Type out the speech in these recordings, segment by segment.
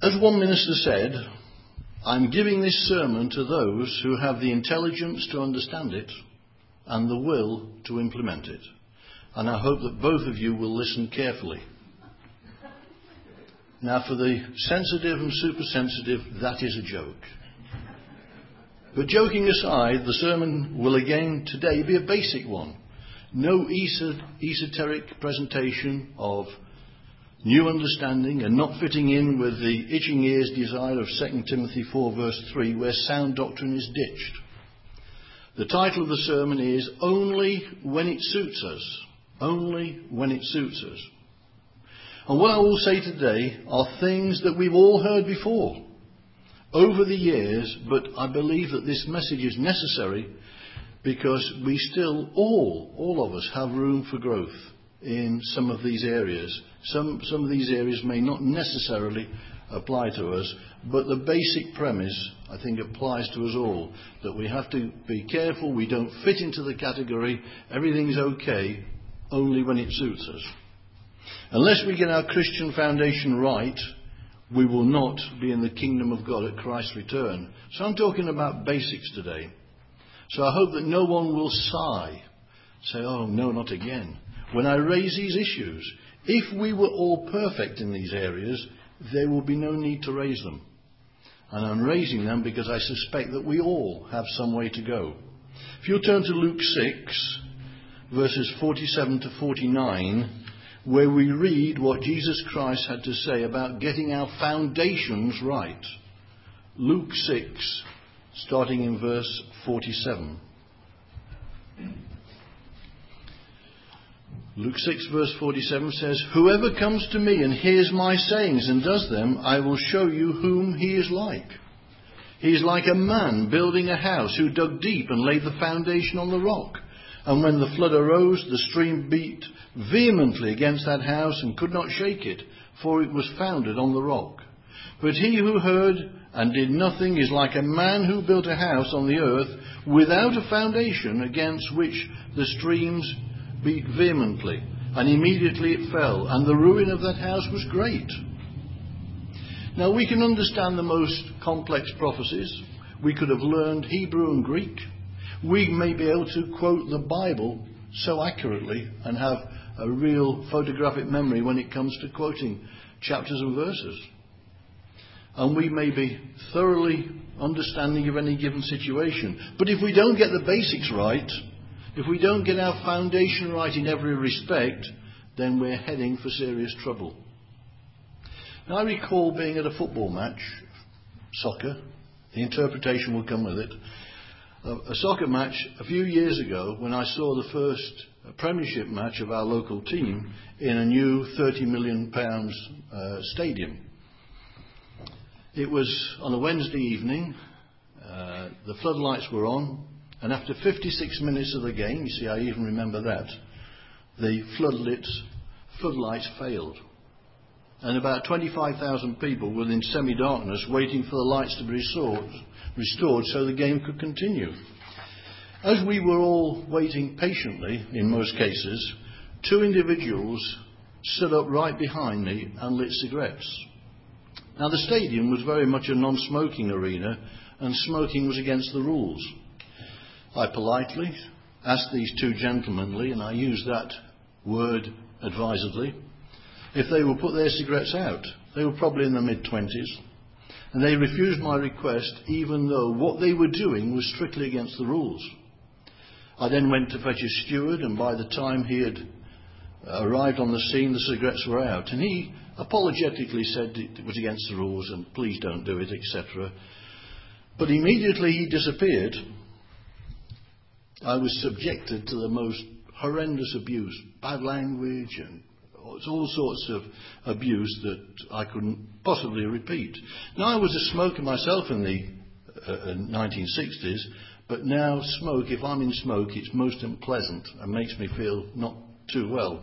As one minister said, I'm giving this sermon to those who have the intelligence to understand it and the will to implement it. And I hope that both of you will listen carefully. Now, for the sensitive and super sensitive, that is a joke. But joking aside, the sermon will again today be a basic one. No esoteric presentation of new understanding and not fitting in with the itching ears desire of 2 Timothy 4 verse 3, where sound doctrine is ditched. The title of the sermon is Only When It Suits Us. Only when it suits us. And what I will say today are things that we've all heard before over the years, but I believe that this message is necessary because we still, all of us, have room for growth in some of these areas. Some of these areas may not necessarily apply to us, but the basic premise, I think, applies to us all, that we have to be careful we don't fit into the category, everything's okay, only when it suits us. Unless we get our Christian foundation right, we will not be in the kingdom of God at Christ's return. So I'm talking about basics today. So I hope that no one will sigh, say, oh no, not again, when I raise these issues. If we were all perfect in these areas, there will be no need to raise them. And I'm raising them because I suspect that we all have some way to go. If you'll turn to Luke 6, verses 47 to 49, where we read what Jesus Christ had to say about getting our foundations right. Luke 6, starting in verse 47. Luke 6 verse 47 says, Whoever comes to me and hears my sayings and does them, I will show you whom he is like. He is like a man building a house who dug deep and laid the foundation on the rock. And when the flood arose, the stream beat vehemently against that house and could not shake it, for it was founded on the rock. But he who heard and did nothing is like a man who built a house on the earth without a foundation, against which the streams beat vehemently, and immediately it fell, and the ruin of that house was great. Now we can understand the most complex prophecies. We could have learned Hebrew and Greek. We may be able to quote the Bible so accurately and have a real photographic memory when it comes to quoting chapters and verses. And we may be thoroughly understanding of any given situation. But if we don't get the basics right, if we don't get our foundation right in every respect, then we're heading for serious trouble. Now, I recall being at a football match, soccer, the interpretation will come with it, a soccer match a few years ago when I saw the first Premiership match of our local team in a new £30 million stadium. It was on a Wednesday evening, the floodlights were on, and after 56 minutes of the game, you see I even remember that, the floodlights failed. And about 25,000 people were in semi-darkness waiting for the lights to be restored so the game could continue. As we were all waiting patiently, in most cases, two individuals stood up right behind me and lit cigarettes. Now the stadium was very much a non-smoking arena, and smoking was against the rules. I politely asked these two gentlemanly, and I use that word advisedly, if they would put their cigarettes out. They were probably in their mid-20s. And they refused my request, even though what they were doing was strictly against the rules. I then went to fetch a steward, and by the time he had arrived on the scene, the cigarettes were out. And he apologetically said it was against the rules and please don't do it, etc. But immediately he disappeared. I was subjected to the most horrendous abuse, bad language and all sorts of abuse that I couldn't possibly repeat. Now, I was a smoker myself in the 1960s, but now smoke, if I'm in smoke, it's most unpleasant and makes me feel not too well.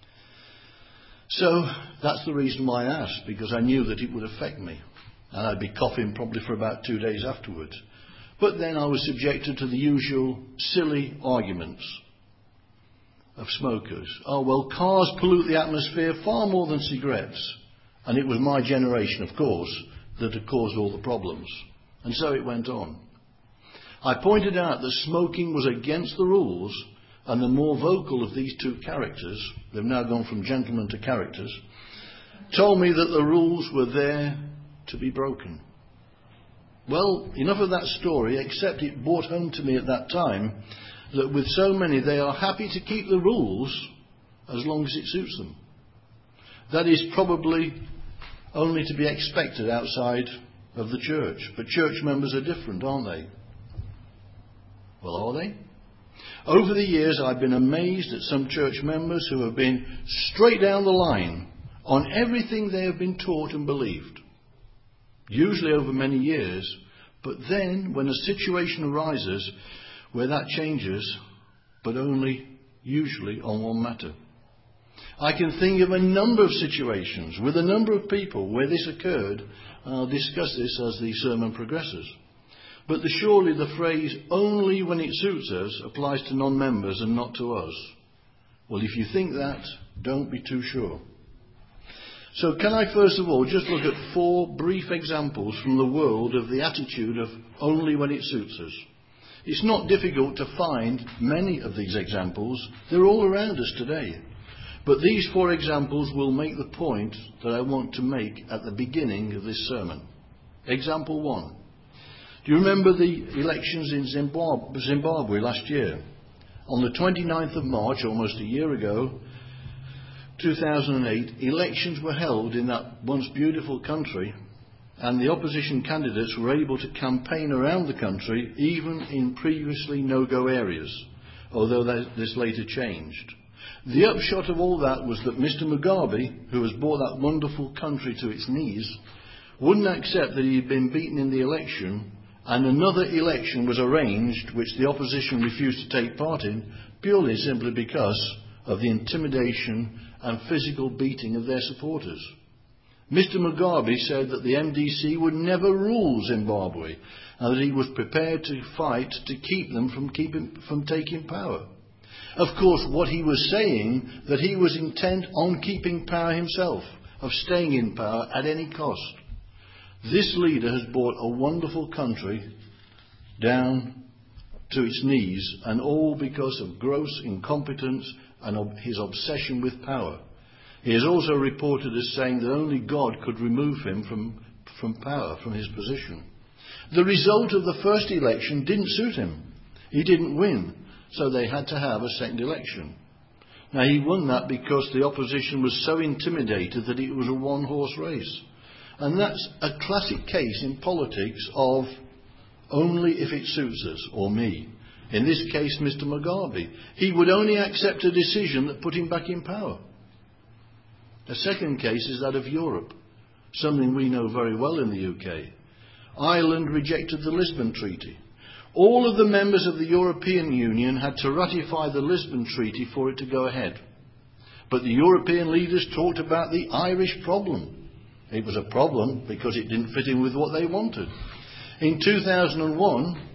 So that's the reason why I asked, because I knew that it would affect me. And I'd be coughing probably for about 2 days afterwards. But then I was subjected to the usual silly arguments of smokers. Oh, well, cars pollute the atmosphere far more than cigarettes. And it was my generation, of course, that had caused all the problems. And so it went on. I pointed out that smoking was against the rules, and the more vocal of these two characters, they've now gone from gentlemen to characters, told me that the rules were there to be broken. Well, enough of that story, except it brought home to me at that time that with so many they are happy to keep the rules as long as it suits them. That is probably only to be expected outside of the church. But church members are different, aren't they? Well, are they? Over the years I've been amazed at some church members who have been straight down the line on everything they have been taught and believed. Usually over many years, but then when a situation arises where that changes, but only usually on one matter. I can think of a number of situations with a number of people where this occurred, and I'll discuss this as the sermon progresses. But surely the phrase, only when it suits us, applies to non-members and not to us. Well, if you think that, don't be too sure. So can I first of all just look at 4 brief examples from the world of the attitude of only when it suits us. It's not difficult to find many of these examples. They're all around us today. But these 4 examples will make the point that I want to make at the beginning of this sermon. Example 1. Do you remember the elections in Zimbabwe last year? On the 29th of March, almost a year ago, 2008, elections were held in that once beautiful country, and the opposition candidates were able to campaign around the country, even in previously no-go areas, although this later changed. The upshot of all that was that Mr. Mugabe, who has brought that wonderful country to its knees, wouldn't accept that he had been beaten in the election, and another election was arranged which the opposition refused to take part in, purely simply because of the intimidation and physical beating of their supporters. Mr. Mugabe said that the MDC would never rule Zimbabwe, and that he was prepared to fight to keep them from taking power. Of course, what he was saying, that he was intent on keeping power himself, of staying in power at any cost. This leader has brought a wonderful country down to its knees, and all because of gross incompetence and his obsession with power. He is also reported as saying that only God could remove him from power, from his position. The result of the first election didn't suit him. He didn't win, so they had to have a second election. Now, he won that because the opposition was so intimidated that it was a one-horse race. And that's a classic case in politics of only if it suits us, or me. In this case, Mr. Mugabe. He would only accept a decision that put him back in power. The second case is that of Europe, something we know very well in the UK. Ireland rejected the Lisbon Treaty. All of the members of the European Union had to ratify the Lisbon Treaty for it to go ahead. But the European leaders talked about the Irish problem. It was a problem because it didn't fit in with what they wanted. In 2001,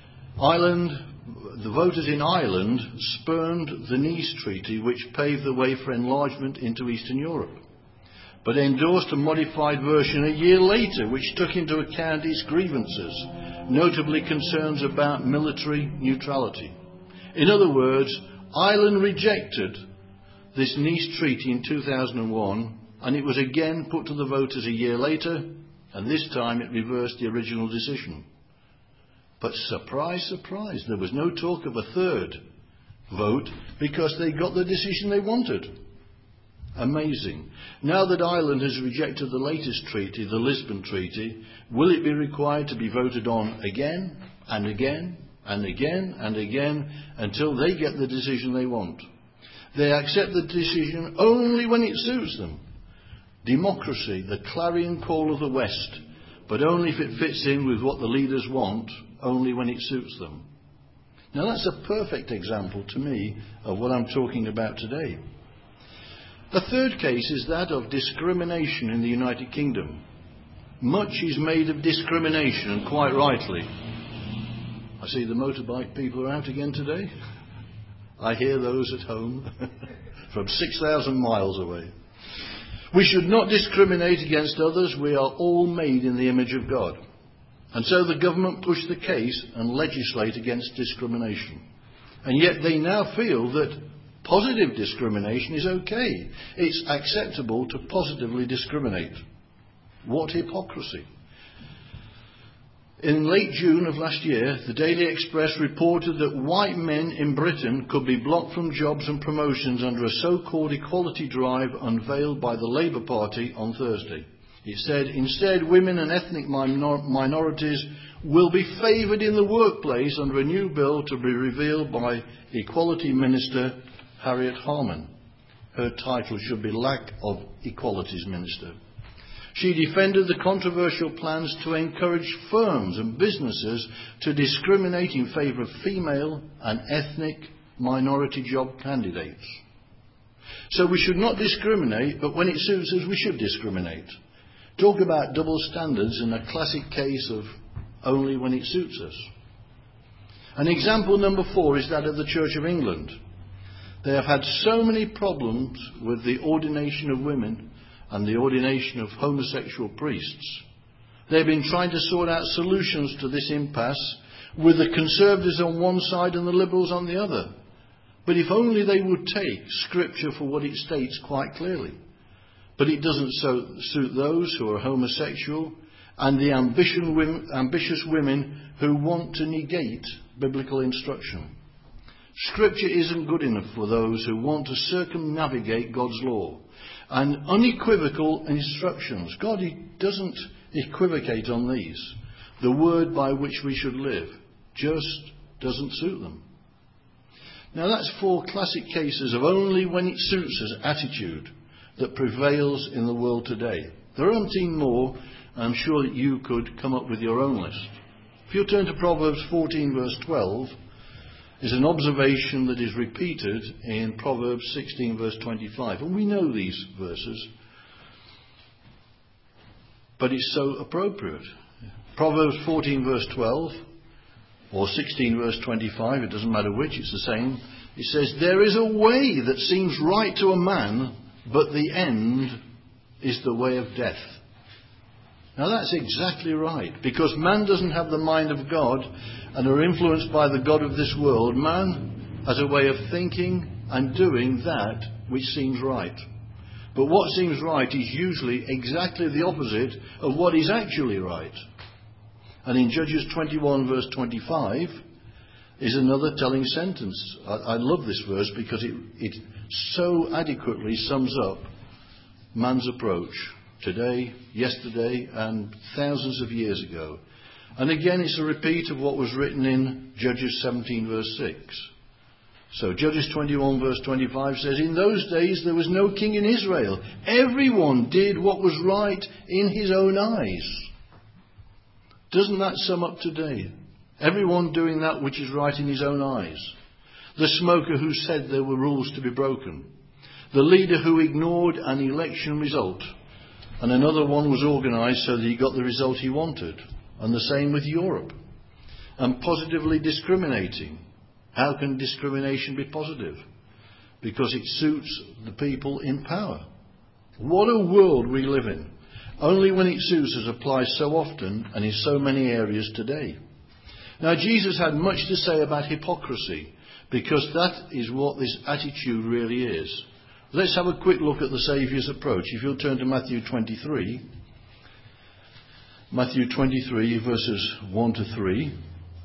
the voters in Ireland spurned the Nice Treaty, which paved the way for enlargement into Eastern Europe, but endorsed a modified version a year later, which took into account its grievances, notably concerns about military neutrality. In other words, Ireland rejected this Nice Treaty in 2001, and it was again put to the voters a year later, and this time it reversed the original decision. But surprise, surprise, there was no talk of a third vote because they got the decision they wanted. Amazing. Now that Ireland has rejected the latest treaty, the Lisbon Treaty, will it be required to be voted on again and again and again and again until they get the decision they want? They accept the decision only when it suits them. Democracy, the clarion call of the West, but only if it fits in with what the leaders want, only when it suits them. Now that's a perfect example to me of what I'm talking about today. The third case is that of discrimination in the United Kingdom. Much is made of discrimination, and quite rightly. I see the motorbike people are out again today. I hear those at home from 6,000 miles away. We should not discriminate against others. We are all made in the image of God. And so the government pushed the case and legislate against discrimination. And yet they now feel that positive discrimination is okay. It's acceptable to positively discriminate. What hypocrisy. In late June of last year, the Daily Express reported that white men in Britain could be blocked from jobs and promotions under a so-called equality drive unveiled by the Labour Party on Thursday. It said, instead, women and ethnic minorities will be favoured in the workplace under a new bill to be revealed by Equality Minister Harriet Harman. Her title should be Lack of Equalities Minister. She defended the controversial plans to encourage firms and businesses to discriminate in favour of female and ethnic minority job candidates. So we should not discriminate, but when it suits us, we should discriminate. Talk about double standards in a classic case of only when it suits us. And example number 4 is that of the Church of England. They have had so many problems with the ordination of women and the ordination of homosexual priests. They've been trying to sort out solutions to this impasse with the Conservatives on one side and the Liberals on the other. But if only they would take Scripture for what it states quite clearly. But it doesn't suit those who are homosexual and the ambitious women who want to negate biblical instruction. Scripture isn't good enough for those who want to circumnavigate God's law and unequivocal instructions. God doesn't equivocate on these. The word by which we should live just doesn't suit them. Now that's 4 classic cases of only when it suits us attitude that prevails in the world today. There are umpteen more. I'm sure that you could come up with your own list. If you turn to Proverbs 14 verse 12, is an observation that is repeated in Proverbs 16 verse 25. And we know these verses, but it's so appropriate. Proverbs 14 verse 12 or 16 verse 25, it doesn't matter which, it's the same. It says, there is a way that seems right to a man, but the end is the way of death. Now that's exactly right, because man doesn't have the mind of God and are influenced by the God of this world. Man has a way of thinking and doing that which seems right. But what seems right is usually exactly the opposite of what is actually right. And in Judges 21 verse 25 is another telling sentence. I love this verse because it so adequately sums up man's approach today, yesterday, and thousands of years ago. And again, it's a repeat of what was written in Judges 17 verse 6. So Judges 21 verse 25 says, in those days there was no king in Israel. Everyone did what was right in his own eyes. Doesn't that sum up today? Everyone doing that which is right in his own eyes. The smoker who said there were rules to be broken. The leader who ignored an election result. And another one was organised so that he got the result he wanted. And the same with Europe. And positively discriminating. How can discrimination be positive? Because it suits the people in power. What a world we live in. Only when it suits us applies so often and in so many areas today. Now Jesus had much to say about hypocrisy, because that is what this attitude really is. Let's have a quick look at the Saviour's approach. If you'll turn to Matthew 23. Matthew 23 verses 1 to 3.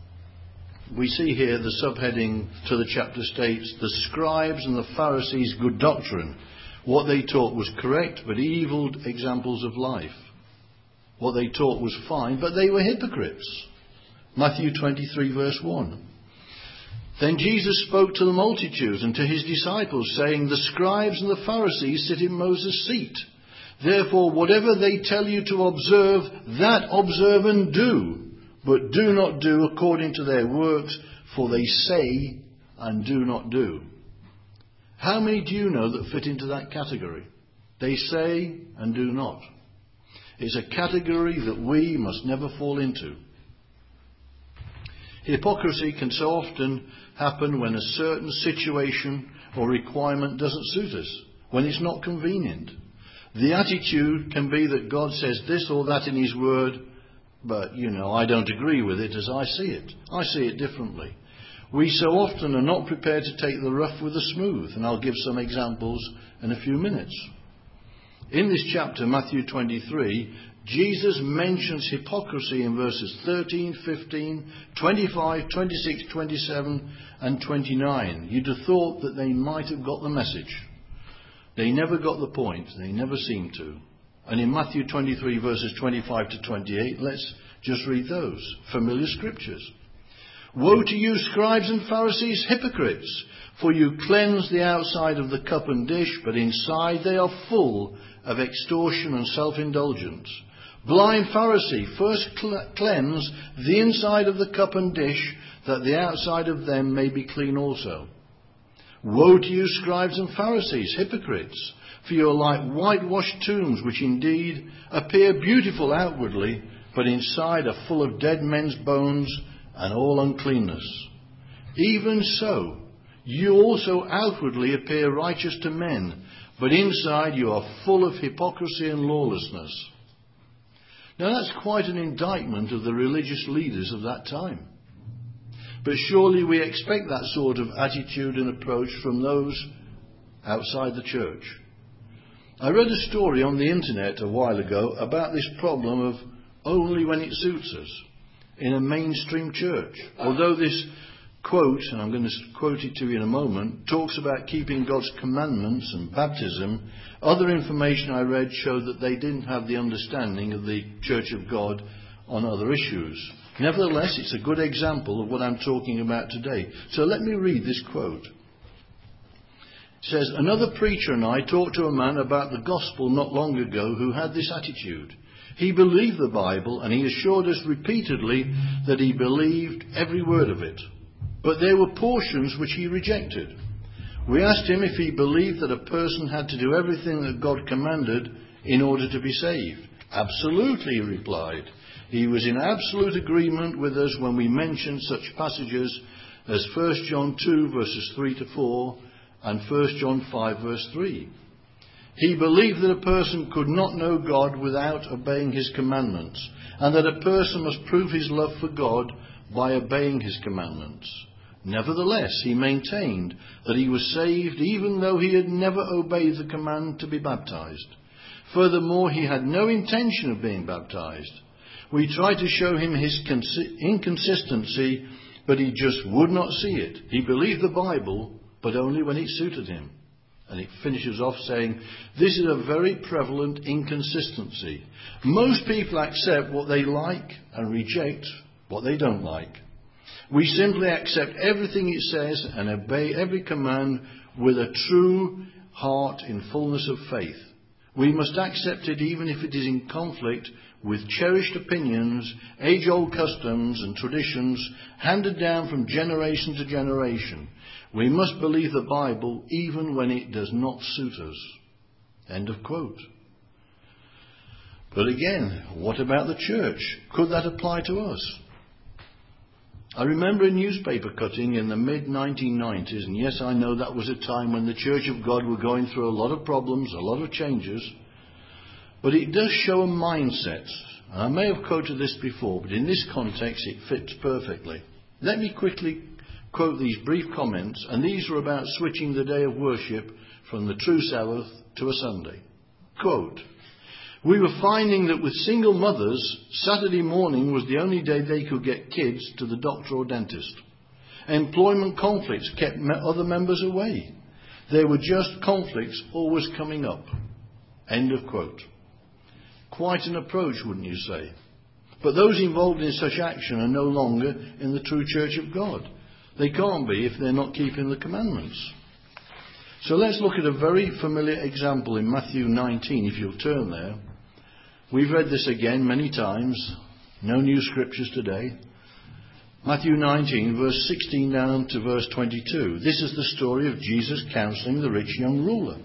We see here the subheading to the chapter states, the scribes and the Pharisees' good doctrine. What they taught was correct, but evil examples of life. What they taught was fine, but they were hypocrites. Matthew 23 verse 1. Then Jesus spoke to the multitudes and to his disciples, saying, the scribes and the Pharisees sit in Moses' seat. Therefore, whatever they tell you to observe, that observe and do. But do not do according to their works, for they say and do not do. How many do you know that fit into that category? They say and do not. It's a category that we must never fall into. Hypocrisy can so often happen when a certain situation or requirement doesn't suit us, when it's not convenient. The attitude can be that God says this or that in His Word, but, I don't agree with it as I see it. I see it differently. We so often are not prepared to take the rough with the smooth, and I'll give some examples in a few minutes. In this chapter, Matthew 23, Jesus mentions hypocrisy in verses 13, 15, 25, 26, 27 and 29. You'd have thought that they might have got the message. They never got the point. They never seemed to. And in Matthew 23 verses 25 to 28, let's just read those. Familiar scriptures. Woe to you, scribes and Pharisees, hypocrites! For you cleanse the outside of the cup and dish, but inside they are full of extortion and self-indulgence. Blind Pharisee, first cleanse the inside of the cup and dish, that the outside of them may be clean also. Woe to you, scribes and Pharisees, hypocrites! For you are like whitewashed tombs, which indeed appear beautiful outwardly, but inside are full of dead men's bones and all uncleanness. Even so, you also outwardly appear righteous to men, but inside you are full of hypocrisy and lawlessness. Now that's quite an indictment of the religious leaders of that time. But surely we expect that sort of attitude and approach from those outside the church. I read a story on the internet a while ago about this problem of only when it suits us in a mainstream church. Although this quote, and I'm going to quote it to you in a moment, talks about keeping God's commandments and baptism, other information I read showed that they didn't have the understanding of the Church of God on other issues. Nevertheless, it's a good example of what I'm talking about today. So let me read this quote. It says, another preacher and I talked to a man about the gospel not long ago who had this attitude. He believed the Bible and he assured us repeatedly that he believed every word of it. But there were portions which he rejected. We asked him if he believed that a person had to do everything that God commanded in order to be saved. Absolutely, he replied. He was in absolute agreement with us when we mentioned such passages as 1 John 2 verses 3 to 4 and 1 John 5 verse 3. He believed that a person could not know God without obeying his commandments, and that a person must prove his love for God by obeying his commandments. Nevertheless, he maintained that he was saved even though he had never obeyed the command to be baptized. Furthermore, he had no intention of being baptized. We tried to show him his inconsistency, but he just would not see it. He believed the Bible, but only when it suited him. And it finishes off saying, this is a very prevalent inconsistency. Most people accept what they like and reject what they don't like. We simply accept everything it says and obey every command with a true heart in fullness of faith. We must accept it even if it is in conflict with cherished opinions, age-old customs and traditions handed down from generation to generation. We must believe the Bible even when it does not suit us. End of quote. But again, what about the church? Could that apply to us? I remember a newspaper cutting in the mid-1990s, and yes, I know that was a time when the Church of God were going through a lot of problems, a lot of changes, but it does show a mindset. And I may have quoted this before, but in this context it fits perfectly. Let me quickly quote these brief comments, and these were about switching the day of worship from the true Sabbath to a Sunday. Quote, we were finding that with single mothers, Saturday morning was the only day they could get kids to the doctor or dentist. Employment conflicts kept other members away. There were just conflicts always coming up. End of quote. Quite an approach, wouldn't you say? But those involved in such action are no longer in the true Church of God. They can't be if they're not keeping the commandments. So let's look at a very familiar example in Matthew 19, if you'll turn there. We've read this again many times. No new scriptures today. Matthew 19, verse 16 down to verse 22. This is the story of Jesus counseling the rich young ruler.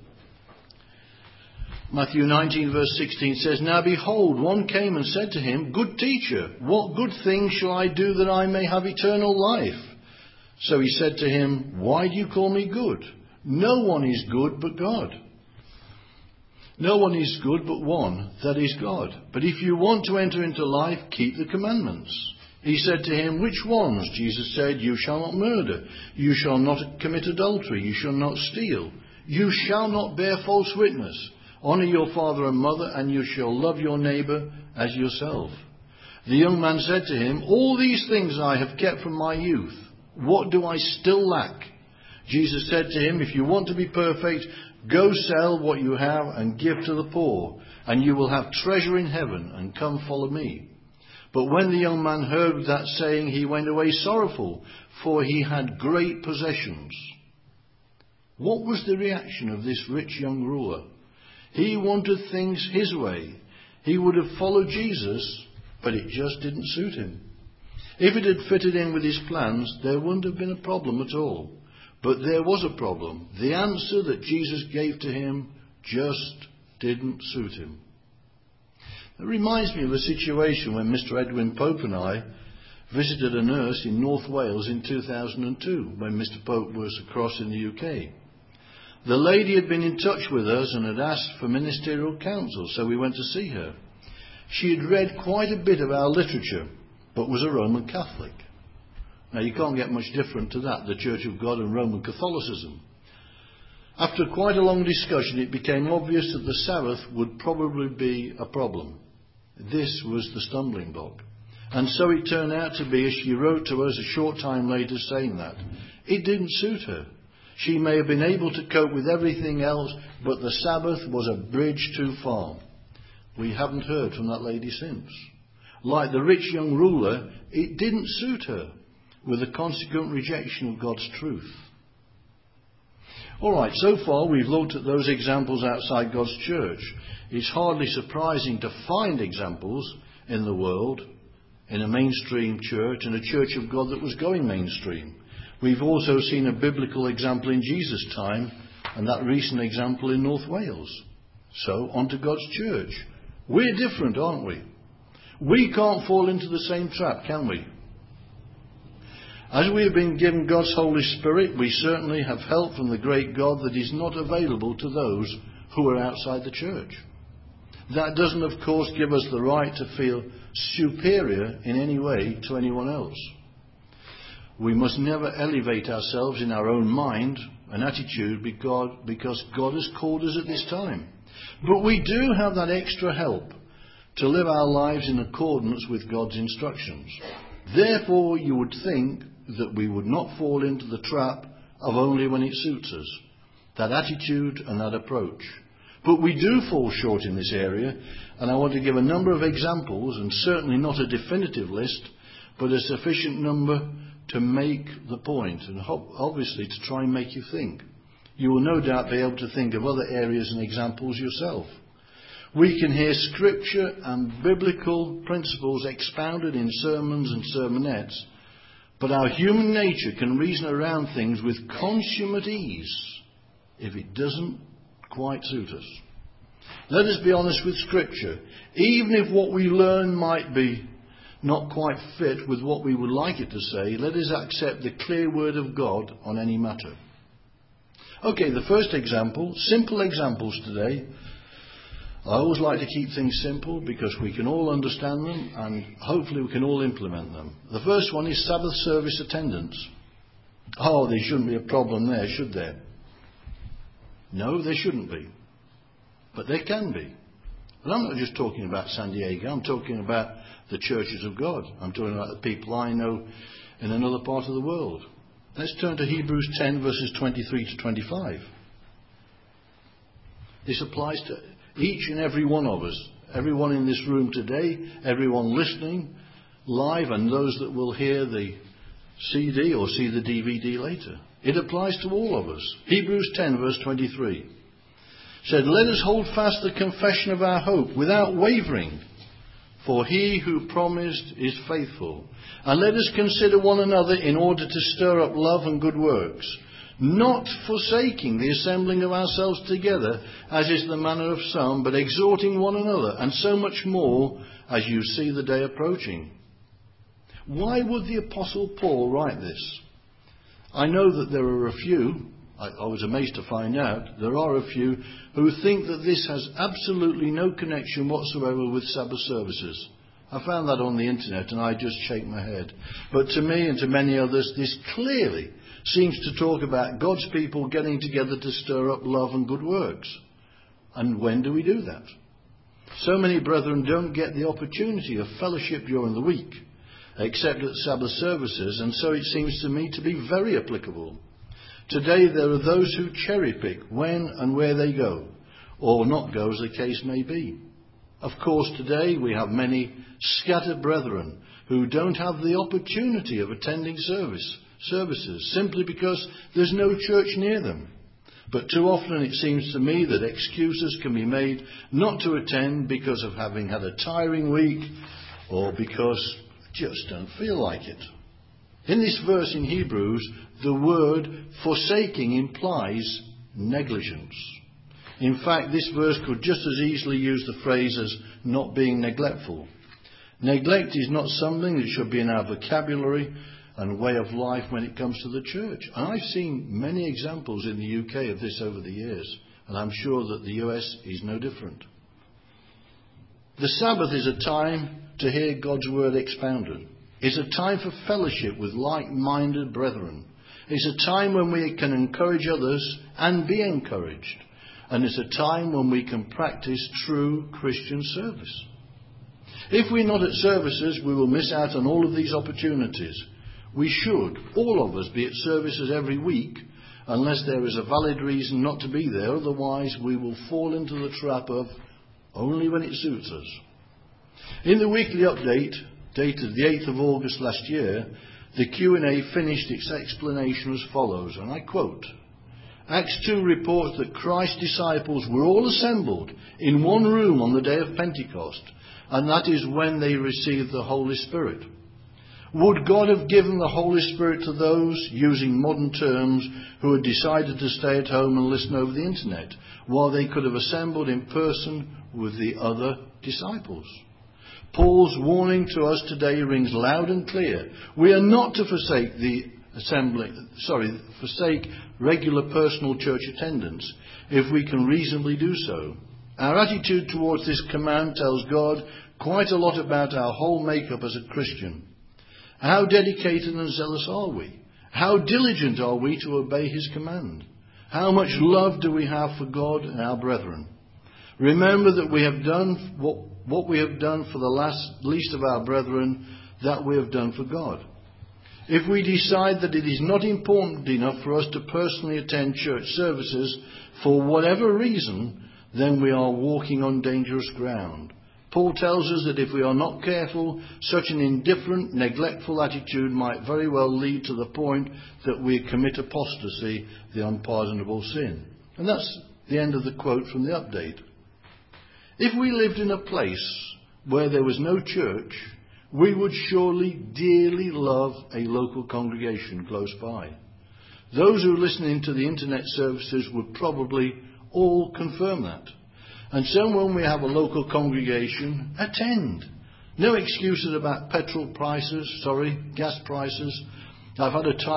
Matthew 19, verse 16 says, now behold, one came and said to him, good teacher, what good thing shall I do that I may have eternal life? So he said to him, why do you call me good? No one is good but God. No one is good but one, that is God. But if you want to enter into life, keep the commandments. He said to him, which ones? Jesus said, you shall not murder, you shall not commit adultery, you shall not steal, you shall not bear false witness, honour your father and mother, and you shall love your neighbour as yourself. The young man said to him, all these things I have kept from my youth. What do I still lack? Jesus said to him, if you want to be perfect, go sell what you have and give to the poor, and you will have treasure in heaven, and come follow me. But when the young man heard that saying, he went away sorrowful, for he had great possessions. What was the reaction of this rich young ruler? He wanted things his way. He would have followed Jesus, but it just didn't suit him. If it had fitted in with his plans, there wouldn't have been a problem at all. But there was a problem. The answer that Jesus gave to him just didn't suit him. It reminds me of a situation when Mr. Edwin Pope and I visited a nurse in North Wales in 2002, when Mr. Pope was across in the UK. The lady had been in touch with us and had asked for ministerial counsel, so we went to see her. She had read quite a bit of our literature, but was a Roman Catholic. Now, you can't get much different to that, the Church of God and Roman Catholicism. After quite a long discussion, it became obvious that the Sabbath would probably be a problem. This was the stumbling block. And so it turned out to be, as she wrote to us a short time later saying that, it didn't suit her. She may have been able to cope with everything else, but the Sabbath was a bridge too far. We haven't heard from that lady since. Like the rich young ruler, it didn't suit her, with a consequent rejection of God's truth. All right, so far we've looked at those examples outside God's church. It's hardly surprising to find examples in the world, in a mainstream church, and a church of God that was going mainstream. We've also seen a biblical example in Jesus' time, and that recent example in North Wales. So, on to God's church. We're different, aren't we? We can't fall into the same trap, can we? As we have been given God's Holy Spirit, we certainly have help from the great God that is not available to those who are outside the church. That doesn't, of course, give us the right to feel superior in any way to anyone else. We must never elevate ourselves in our own mind and attitude because God has called us at this time. But we do have that extra help to live our lives in accordance with God's instructions. Therefore, you would think that we would not fall into the trap of only when it suits us. That attitude and that approach. But we do fall short in this area, and I want to give a number of examples, and certainly not a definitive list, but a sufficient number to make the point, and obviously to try and make you think. You will no doubt be able to think of other areas and examples yourself. We can hear scripture and biblical principles expounded in sermons and sermonettes, but our human nature can reason around things with consummate ease if it doesn't quite suit us. Let us be honest with scripture. Even if what we learn might be not quite fit with what we would like it to say, let us accept the clear word of God on any matter. Okay, the first example, simple examples today. I always like to keep things simple because we can all understand them and hopefully we can all implement them. The first one is Sabbath service attendance. Oh, there shouldn't be a problem there, should there? No, there shouldn't be. But there can be. And I'm not just talking about San Diego, I'm talking about the churches of God. I'm talking about the people I know in another part of the world. Let's turn to Hebrews 10 verses 23 to 25. This applies to each and every one of us. Everyone in this room today, everyone listening live, and those that will hear the CD or see the DVD later. It applies to all of us. Hebrews 10 verse 23 said, let us hold fast the confession of our hope without wavering, for he who promised is faithful. And let us consider one another in order to stir up love and good works, not forsaking the assembling of ourselves together, as is the manner of some, but exhorting one another, and so much more as you see the day approaching. Why would the Apostle Paul write this? I know that there are a few, I was amazed to find out there are a few who think that this has absolutely no connection whatsoever with Sabbath services. I found that on the internet and I just shake my head. But to me and to many others, this clearly seems to talk about God's people getting together to stir up love and good works. And when do we do that? So many brethren don't get the opportunity of fellowship during the week, except at Sabbath services, and so it seems to me to be very applicable. Today there are those who cherry pick when and where they go, or not go as the case may be. Of course, today we have many scattered brethren who don't have the opportunity of attending services simply because there's no church near them. But too often it seems to me that excuses can be made not to attend because of having had a tiring week or because just don't feel like it. In this verse in Hebrews, the word forsaking implies negligence. In fact, this verse could just as easily use the phrase as not being neglectful. Neglect is not something that should be in our vocabulary and way of life when it comes to the church. And I've seen many examples in the UK of this over the years, and I'm sure that the US is no different. The Sabbath is a time to hear God's word expounded. It's a time for fellowship with like-minded brethren. It's a time when we can encourage others and be encouraged. And it's a time when we can practice true Christian service. If we're not at services, we will miss out on all of these opportunities. We should, all of us, be at services every week, unless there is a valid reason not to be there. Otherwise, we will fall into the trap of only when it suits us. In the weekly update, dated the 8th of August last year, the Q&A finished its explanation as follows, and I quote, Acts 2 reports that Christ's disciples were all assembled in one room on the day of Pentecost, and that is when they received the Holy Spirit. Would God have given the Holy Spirit to those, using modern terms, who had decided to stay at home and listen over the internet, while they could have assembled in person with the other disciples? Paul's warning to us today rings loud and clear. We are not to forsake forsake regular personal church attendance if we can reasonably do so. Our attitude towards this command tells God quite a lot about our whole makeup as a Christian. How dedicated and zealous are we? How diligent are we to obey his command? How much love do we have for God and our brethren? Remember that we have done what we have done for the least of our brethren, that we have done for God. If we decide that it is not important enough for us to personally attend church services for whatever reason, then we are walking on dangerous ground. Paul tells us that if we are not careful, such an indifferent, neglectful attitude might very well lead to the point that we commit apostasy, the unpardonable sin. And that's the end of the quote from the update. If we lived in a place where there was no church, we would surely dearly love a local congregation close by. Those who are listening to the internet services would probably all confirm that. And so when we have a local congregation, attend. No excuses about gas prices. I've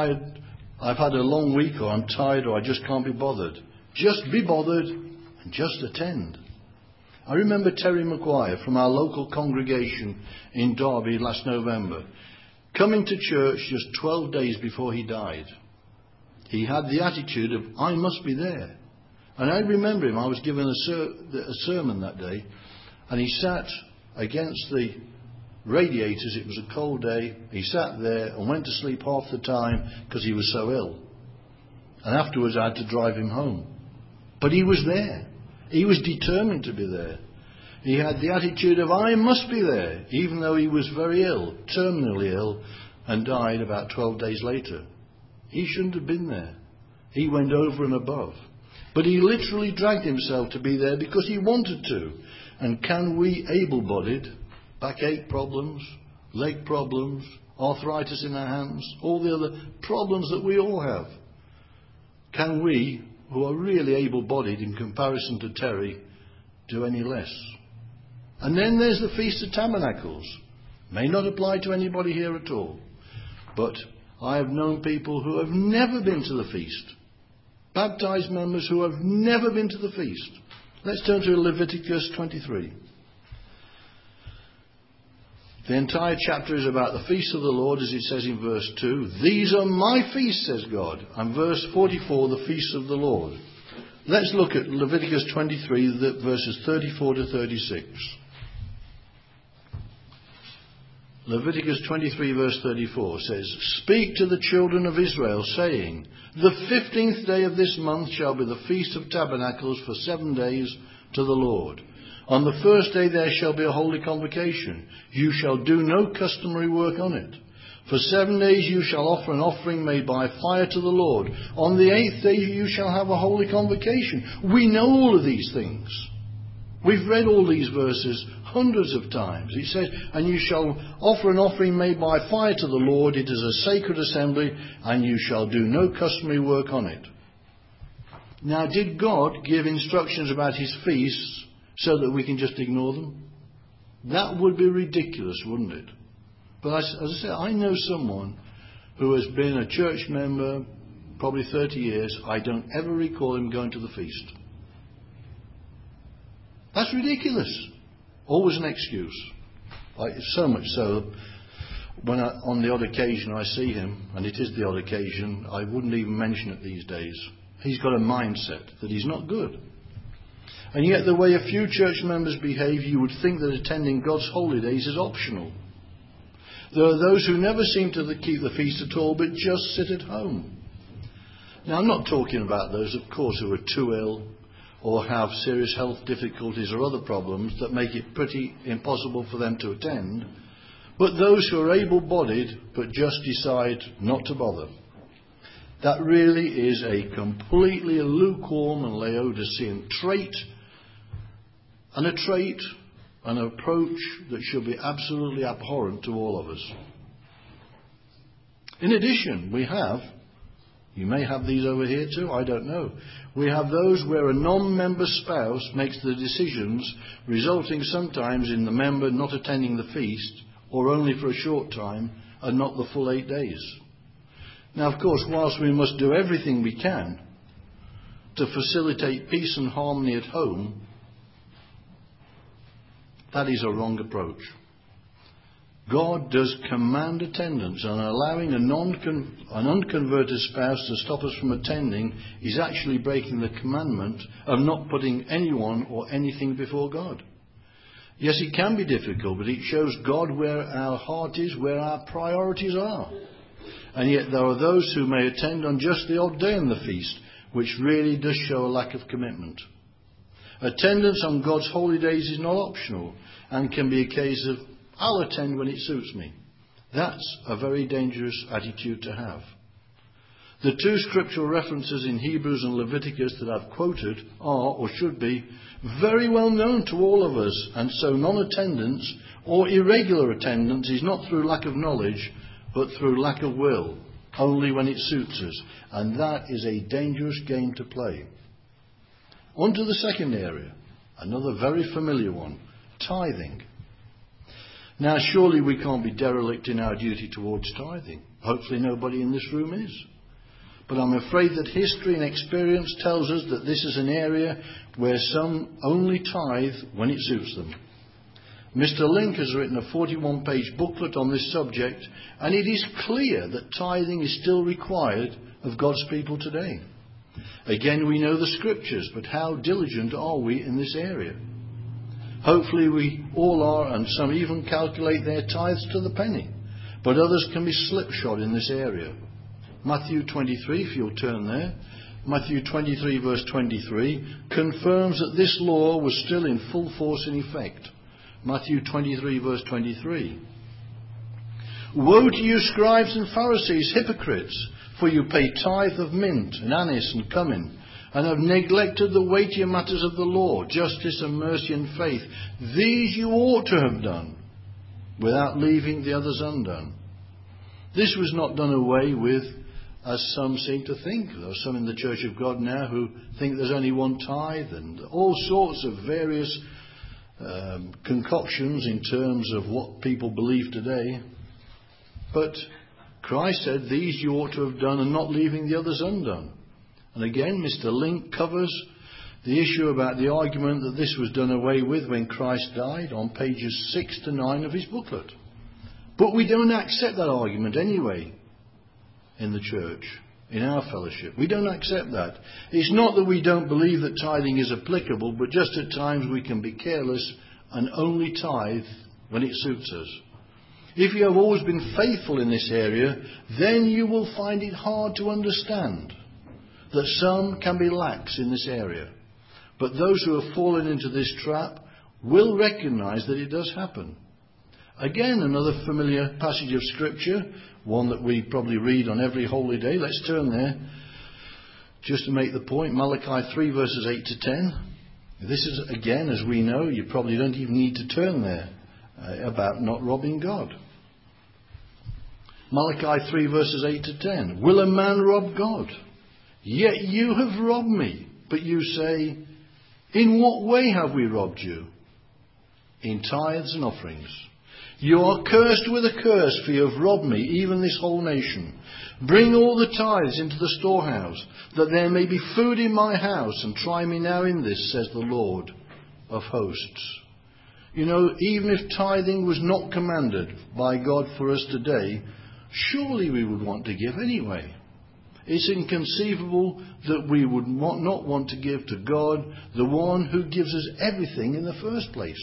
had a long week, or I'm tired, or I just can't be bothered. Just be bothered and just attend. I remember Terry Maguire from our local congregation in Derby last November coming to church just 12 days before he died. He had the attitude of, I must be there. And I remember him, I was given a sermon that day, and he sat against the radiators. It was a cold day. He sat there and went to sleep half the time because he was so ill. And afterwards I had to drive him home. But he was there. He was determined to be there. He had the attitude of, I must be there, even though he was very ill, terminally ill, and died about 12 days later. He shouldn't have been there. He went over and above. But he literally dragged himself to be there because he wanted to. And can we, able-bodied, backache problems, leg problems, arthritis in our hands, all the other problems that we all have, can we, who are really able-bodied in comparison to Terry, do any less? And then there's the Feast of Tabernacles. May not apply to anybody here at all. But I have known people who have never been to the feast. Baptized members who have never been to the feast. Let's turn to Leviticus 23. The entire chapter is about the feast of the Lord, as it says in verse 2. These are my feasts, says God. And verse 44, the feasts of the Lord. Let's look at Leviticus 23, verses 34 to 36. Leviticus 23 verse 34 says, Speak to the children of Israel, saying, The 15th day of this month shall be the Feast of Tabernacles for 7 days to the Lord. On the first day there shall be a holy convocation. You shall do no customary work on it. For 7 days you shall offer an offering made by fire to the Lord. On the 8th day you shall have a holy convocation. We know all of these things. We've read all these verses hundreds of times. He said, And you shall offer an offering made by fire to the Lord. It is a sacred assembly, and you shall do no customary work on it. Now, did God give instructions about his feasts so that we can just ignore them? That would be ridiculous, wouldn't it? But as I said, I know someone who has been a church member probably 30 years. I don't ever recall him going to the feast. That's ridiculous. Always an excuse. So much so, when on the odd occasion I see him, and it is the odd occasion, I wouldn't even mention it these days. He's got a mindset that he's not good. And yet the way a few church members behave, you would think that attending God's holy days is optional. There are those who never seem to keep the feast at all, but just sit at home. Now, I'm not talking about those, of course, who are too ill or have serious health difficulties or other problems that make it pretty impossible for them to attend, but those who are able-bodied but just decide not to bother. That really is a completely lukewarm and Laodicean trait, and a trait, an approach that should be absolutely abhorrent to all of us. In addition, we have, you may have these over here too, I don't know. We have those where a non-member spouse makes the decisions, resulting sometimes in the member not attending the feast, or only for a short time, and not the full 8 days. Now, of course, whilst we must do everything we can to facilitate peace and harmony at home, that is a wrong approach. God does command attendance, and allowing an unconverted spouse to stop us from attending is actually breaking the commandment of not putting anyone or anything before God. Yes, it can be difficult, but it shows God where our heart is, where our priorities are. And yet there are those who may attend on just the odd day in the feast, which really does show a lack of commitment. Attendance on God's holy days is not optional and can be a case of, I'll attend when it suits me. That's a very dangerous attitude to have. The two scriptural references in Hebrews and Leviticus that I've quoted are, or should be, very well known to all of us, and so non-attendance or irregular attendance is not through lack of knowledge, but through lack of will, only when it suits us. And that is a dangerous game to play. On to the second area, another very familiar one, tithing. Now, surely we can't be derelict in our duty towards tithing. Hopefully nobody in this room is. But I'm afraid that history and experience tells us that this is an area where some only tithe when it suits them. Mr. Link has written a 41-page booklet on this subject, and it is clear that tithing is still required of God's people today. Again, we know the scriptures, but how diligent are we in this area? Hopefully we all are, and some even calculate their tithes to the penny, but others can be slipshod in this area. Matthew 23, if you'll turn there, Matthew 23 verse 23 confirms that this law was still in full force and effect. Matthew 23 verse 23. Woe to you, scribes and Pharisees, hypocrites, for you pay tithe of mint and anise and cumin, and have neglected the weightier matters of the law, justice and mercy and faith. These you ought to have done, without leaving the others undone. This was not done away with, as some seem to think. There are some in the Church of God now who think there's only one tithe, and all sorts of various concoctions in terms of what people believe today. But Christ said, these you ought to have done, and not leaving the others undone. And again, Mr. Link covers the issue about the argument that this was done away with when Christ died on pages 6 to 9 of his booklet. But we don't accept that argument anyway in the church, in our fellowship. We don't accept that. It's not that we don't believe that tithing is applicable, but just at times we can be careless and only tithe when it suits us. If you have always been faithful in this area, then you will find it hard to understand that some can be lax in this area. But those who have fallen into this trap will recognize that it does happen. Again, another familiar passage of Scripture, one that we probably read on every holy day. Let's turn there just to make the point. Malachi 3 verses 8 to 10. This is, again, as we know, you probably don't even need to turn there, about not robbing God. Malachi 3 verses 8 to 10. Will a man rob God? Yet you have robbed me. But you say, in what way have we robbed you? In tithes and offerings. You are cursed with a curse, for you have robbed me, even this whole nation. Bring all the tithes into the storehouse, that there may be food in my house, and try me now in this, says the Lord of hosts. You know, even if tithing was not commanded by God for us today, surely we would want to give anyway. It's inconceivable that we would not want to give to God, the one who gives us everything in the first place.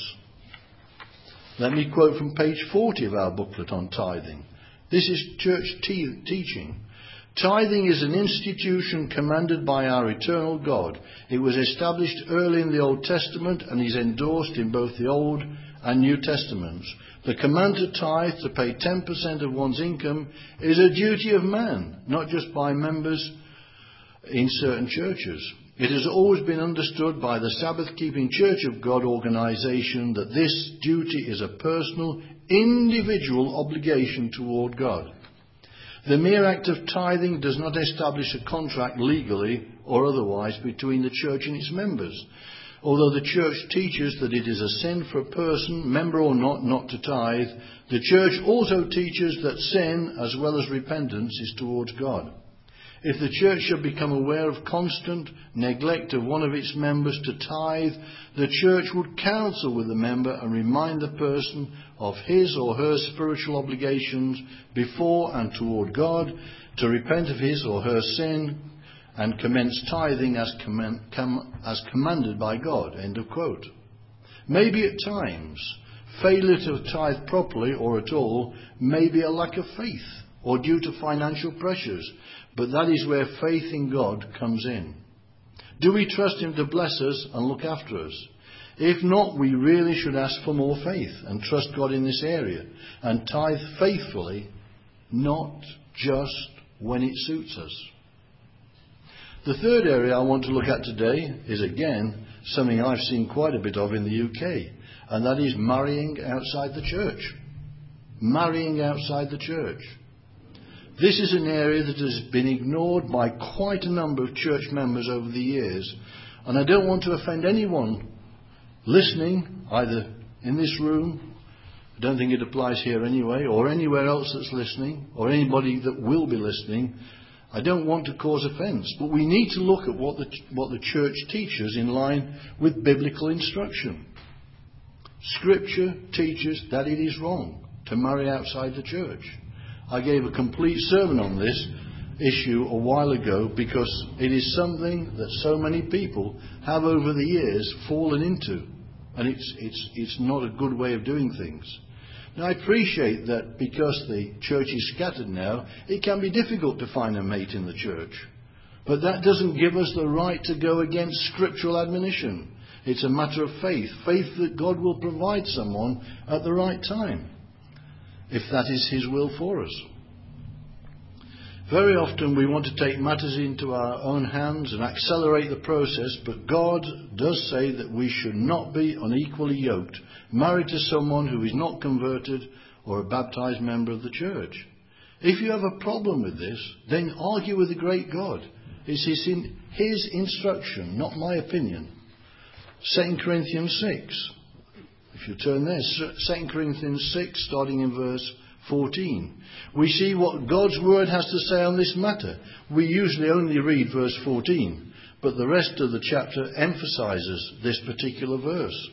Let me quote from page 40 of our booklet on tithing. This is church teaching. Tithing is an institution commanded by our eternal God. It was established early in the Old Testament and is endorsed in both the Old and New Testaments. The command to tithe, to pay 10% of one's income, is a duty of man, not just by members in certain churches. It has always been understood by the Sabbath-keeping Church of God organization that this duty is a personal, individual obligation toward God. The mere act of tithing does not establish a contract legally or otherwise between the church and its members. Although the church teaches that it is a sin for a person, member or not to tithe, the church also teaches that sin, as well as repentance, is towards God. If the church should become aware of constant neglect of one of its members to tithe, the church would counsel with the member and remind the person of his or her spiritual obligations before and toward God, to repent of his or her sin and commence tithing as commanded by God. End of quote. Maybe at times, failure to tithe properly or at all may be a lack of faith or due to financial pressures, but that is where faith in God comes in. Do we trust Him to bless us and look after us? If not, we really should ask for more faith and trust God in this area and tithe faithfully, not just when it suits us. The third area I want to look at today is, again, something I've seen quite a bit of in the UK, and that is marrying outside the church. Marrying outside the church. This is an area that has been ignored by quite a number of church members over the years, and I don't want to offend anyone listening, either in this room, I don't think it applies here anyway, or anywhere else that's listening, or anybody that will be listening. I don't want to cause offence, but we need to look at what the church teaches in line with biblical instruction. Scripture teaches that it is wrong to marry outside the church. I gave a complete sermon on this issue a while ago because it is something that so many people have over the years fallen into, and it's not a good way of doing things. Now, I appreciate that because the church is scattered now, it can be difficult to find a mate in the church. But that doesn't give us the right to go against scriptural admonition. It's a matter of faith. Faith that God will provide someone at the right time, if that is His will for us. Very often we want to take matters into our own hands and accelerate the process, but God does say that we should not be unequally yoked, married to someone who is not converted or a baptized member of the church. If you have a problem with this, then argue with the great God. It's His instruction, not my opinion. 2 Corinthians 6. If you turn there, 2 Corinthians 6, starting in verse 14. We see what God's word has to say on this matter. We usually only read verse 14, but the rest of the chapter emphasizes this particular verse.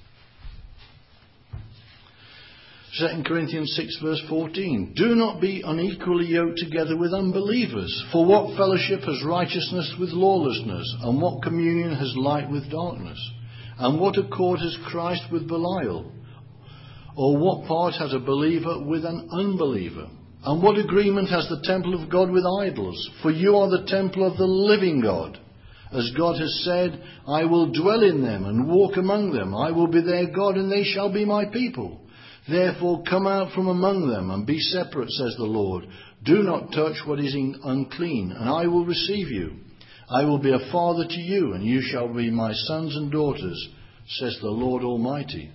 2 Corinthians 6 verse 14. Do not be unequally yoked together with unbelievers. For what fellowship has righteousness with lawlessness? And what communion has light with darkness? And what accord has Christ with Belial? Or what part has a believer with an unbeliever? And what agreement has the temple of God with idols? For you are the temple of the living God. As God has said, I will dwell in them and walk among them. I will be their God and they shall be my people. Therefore come out from among them and be separate, says the Lord. Do not touch what is unclean, and I will receive you. I will be a father to you, and you shall be my sons and daughters, says the Lord Almighty.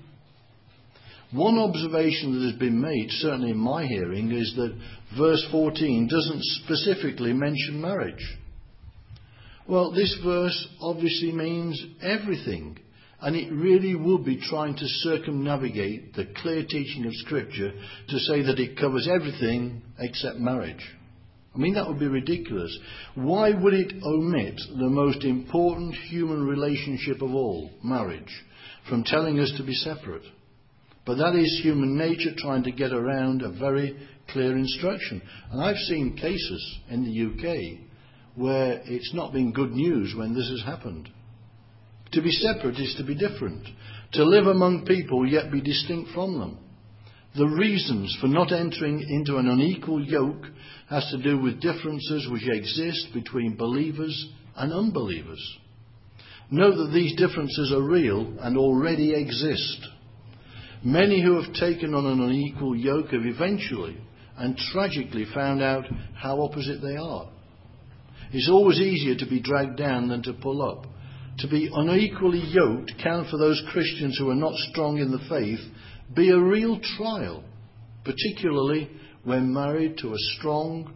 One observation that has been made, certainly in my hearing, is that verse 14 doesn't specifically mention marriage. Well, this verse obviously means everything. And it really would be trying to circumnavigate the clear teaching of Scripture to say that it covers everything except marriage. I mean, that would be ridiculous. Why would it omit the most important human relationship of all, marriage, from telling us to be separate? But that is human nature trying to get around a very clear instruction. And I've seen cases in the UK where it's not been good news when this has happened. To be separate is to be different. To live among people yet be distinct from them. The reasons for not entering into an unequal yoke has to do with differences which exist between believers and unbelievers. Note that these differences are real and already exist. Many who have taken on an unequal yoke have eventually and tragically found out how opposite they are. It's always easier to be dragged down than to pull up. To be unequally yoked can, for those Christians who are not strong in the faith, be a real trial, particularly when married to a strong,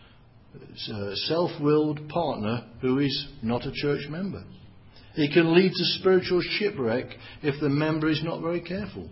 self-willed partner who is not a church member. It can lead to spiritual shipwreck if the member is not very careful.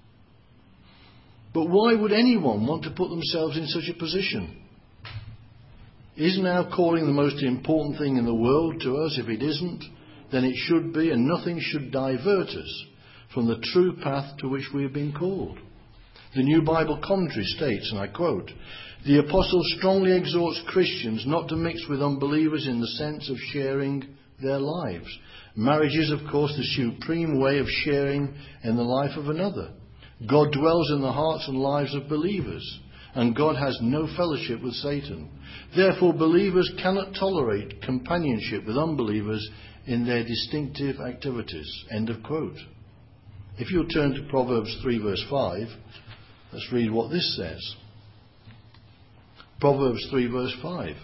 But why would anyone want to put themselves in such a position? Isn't our calling the most important thing in the world to us? If it isn't, then it should be, and nothing should divert us from the true path to which we have been called. The New Bible Commentary states, and I quote, the Apostle strongly exhorts Christians not to mix with unbelievers in the sense of sharing their lives. Marriage is, of course, the supreme way of sharing in the life of another. God dwells in the hearts and lives of believers, and God has no fellowship with Satan. Therefore, believers cannot tolerate companionship with unbelievers in their distinctive activities. End of quote. If you'll turn to Proverbs 3 verse 5, let's read what this says. Proverbs 3 verse 5.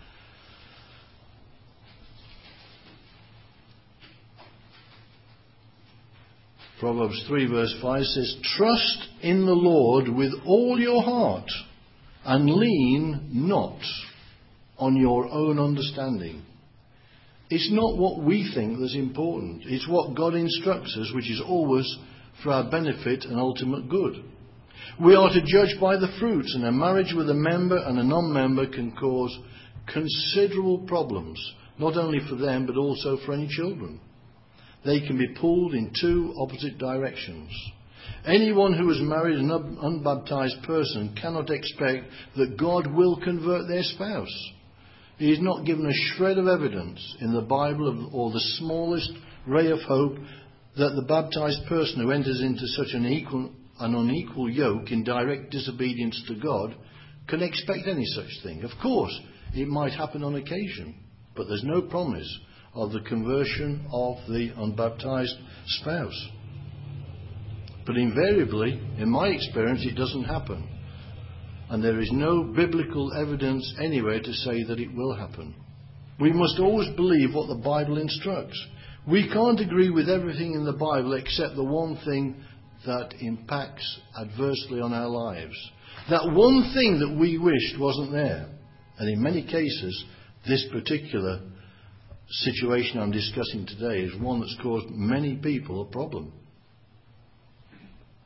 Proverbs 3 verse 5 says, trust in the Lord with all your heart and lean not on your own understanding. It's not what we think that's important. It's what God instructs us, which is always for our benefit and ultimate good. We are to judge by the fruits, and a marriage with a member and a non-member can cause considerable problems, not only for them but also for any children. They can be pulled in two opposite directions. Anyone who has married an unbaptized person cannot expect that God will convert their spouse. He is not given a shred of evidence in the Bible or the smallest ray of hope that the baptized person who enters into such an unequal yoke in direct disobedience to God can expect any such thing. Of course, it might happen on occasion, but there's no promise of the conversion of the unbaptized spouse. But invariably, in my experience, it doesn't happen. And there is no biblical evidence anywhere to say that it will happen. We must always believe what the Bible instructs. We can't agree with everything in the Bible except the one thing that impacts adversely on our lives. That one thing that we wished wasn't there. And in many cases, this particular situation I'm discussing today is one that's caused many people a problem.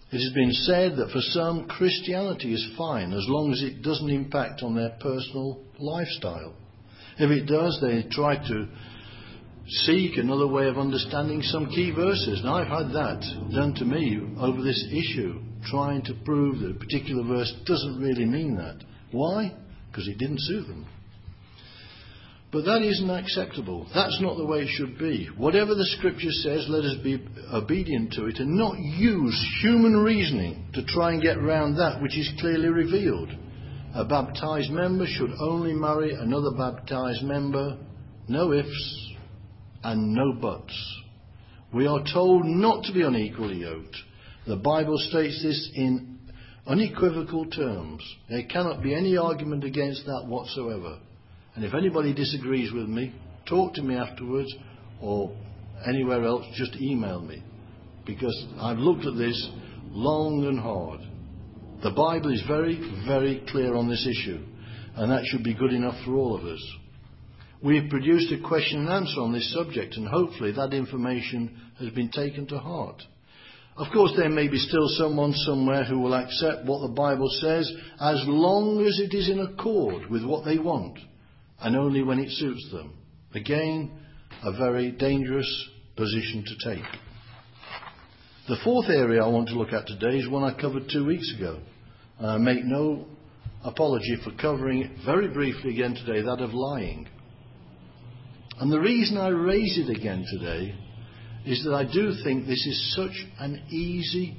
It has been said that for some, Christianity is fine as long as it doesn't impact on their personal lifestyle. If it does, they try to seek another way of understanding some key verses. And I've had that done to me over this issue, trying to prove that a particular verse doesn't really mean that. Why? Because it didn't suit them. But that isn't acceptable. That's not the way it should be. Whatever the Scripture says, let us be obedient to it and not use human reasoning to try and get around that which is clearly revealed. A baptized member should only marry another baptized member. No ifs and no buts. We are told not to be unequally yoked. The Bible states this in unequivocal terms. There cannot be any argument against that whatsoever. And if anybody disagrees with me, talk to me afterwards, or anywhere else, just email me. Because I've looked at this long and hard. The Bible is very, very clear on this issue, and that should be good enough for all of us. We have produced a question and answer on this subject, and hopefully that information has been taken to heart. Of course, there may be still someone somewhere who will accept what the Bible says as long as it is in accord with what they want, and only when it suits them. Again, a very dangerous position to take. The fourth area I want to look at today is one I covered 2 weeks ago. I make no apology for covering it very briefly again today, that of lying. And the reason I raise it again today is that I do think this is such an easy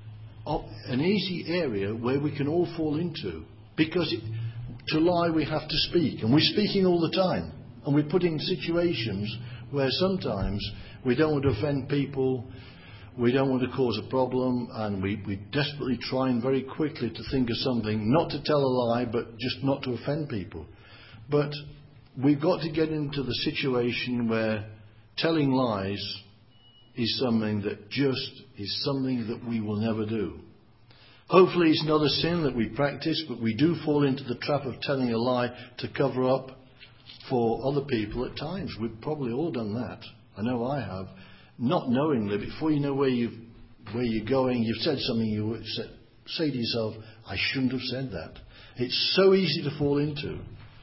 area where we can all fall into. Because to lie we have to speak, and we're speaking all the time. And we're put in situations where sometimes we don't want to offend people, we don't want to cause a problem, and we desperately trying very quickly to think of something, not to tell a lie, but just not to offend people. But we've got to get into the situation where telling lies is something that we will never do. Hopefully it's not a sin that we practice, but we do fall into the trap of telling a lie to cover up for other people at times. We've probably all done that. I know I have. Not knowingly, before you know where you're going, you've said something you say to yourself, I shouldn't have said that. It's so easy to fall into.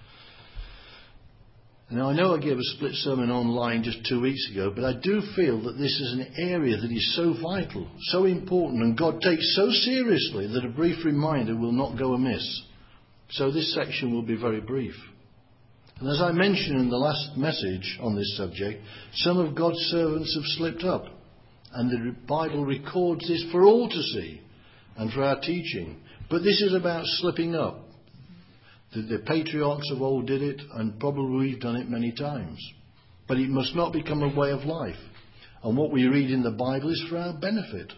Now, I know I gave a split sermon online just 2 weeks ago, but I do feel that this is an area that is so vital, so important, and God takes so seriously that a brief reminder will not go amiss. So this section will be very brief. And as I mentioned in the last message on this subject, some of God's servants have slipped up, and the Bible records this for all to see and for our teaching. But this is about slipping up. The patriarchs of old did it, and probably we've done it many times. But it must not become a way of life. And what we read in the Bible is for our benefit.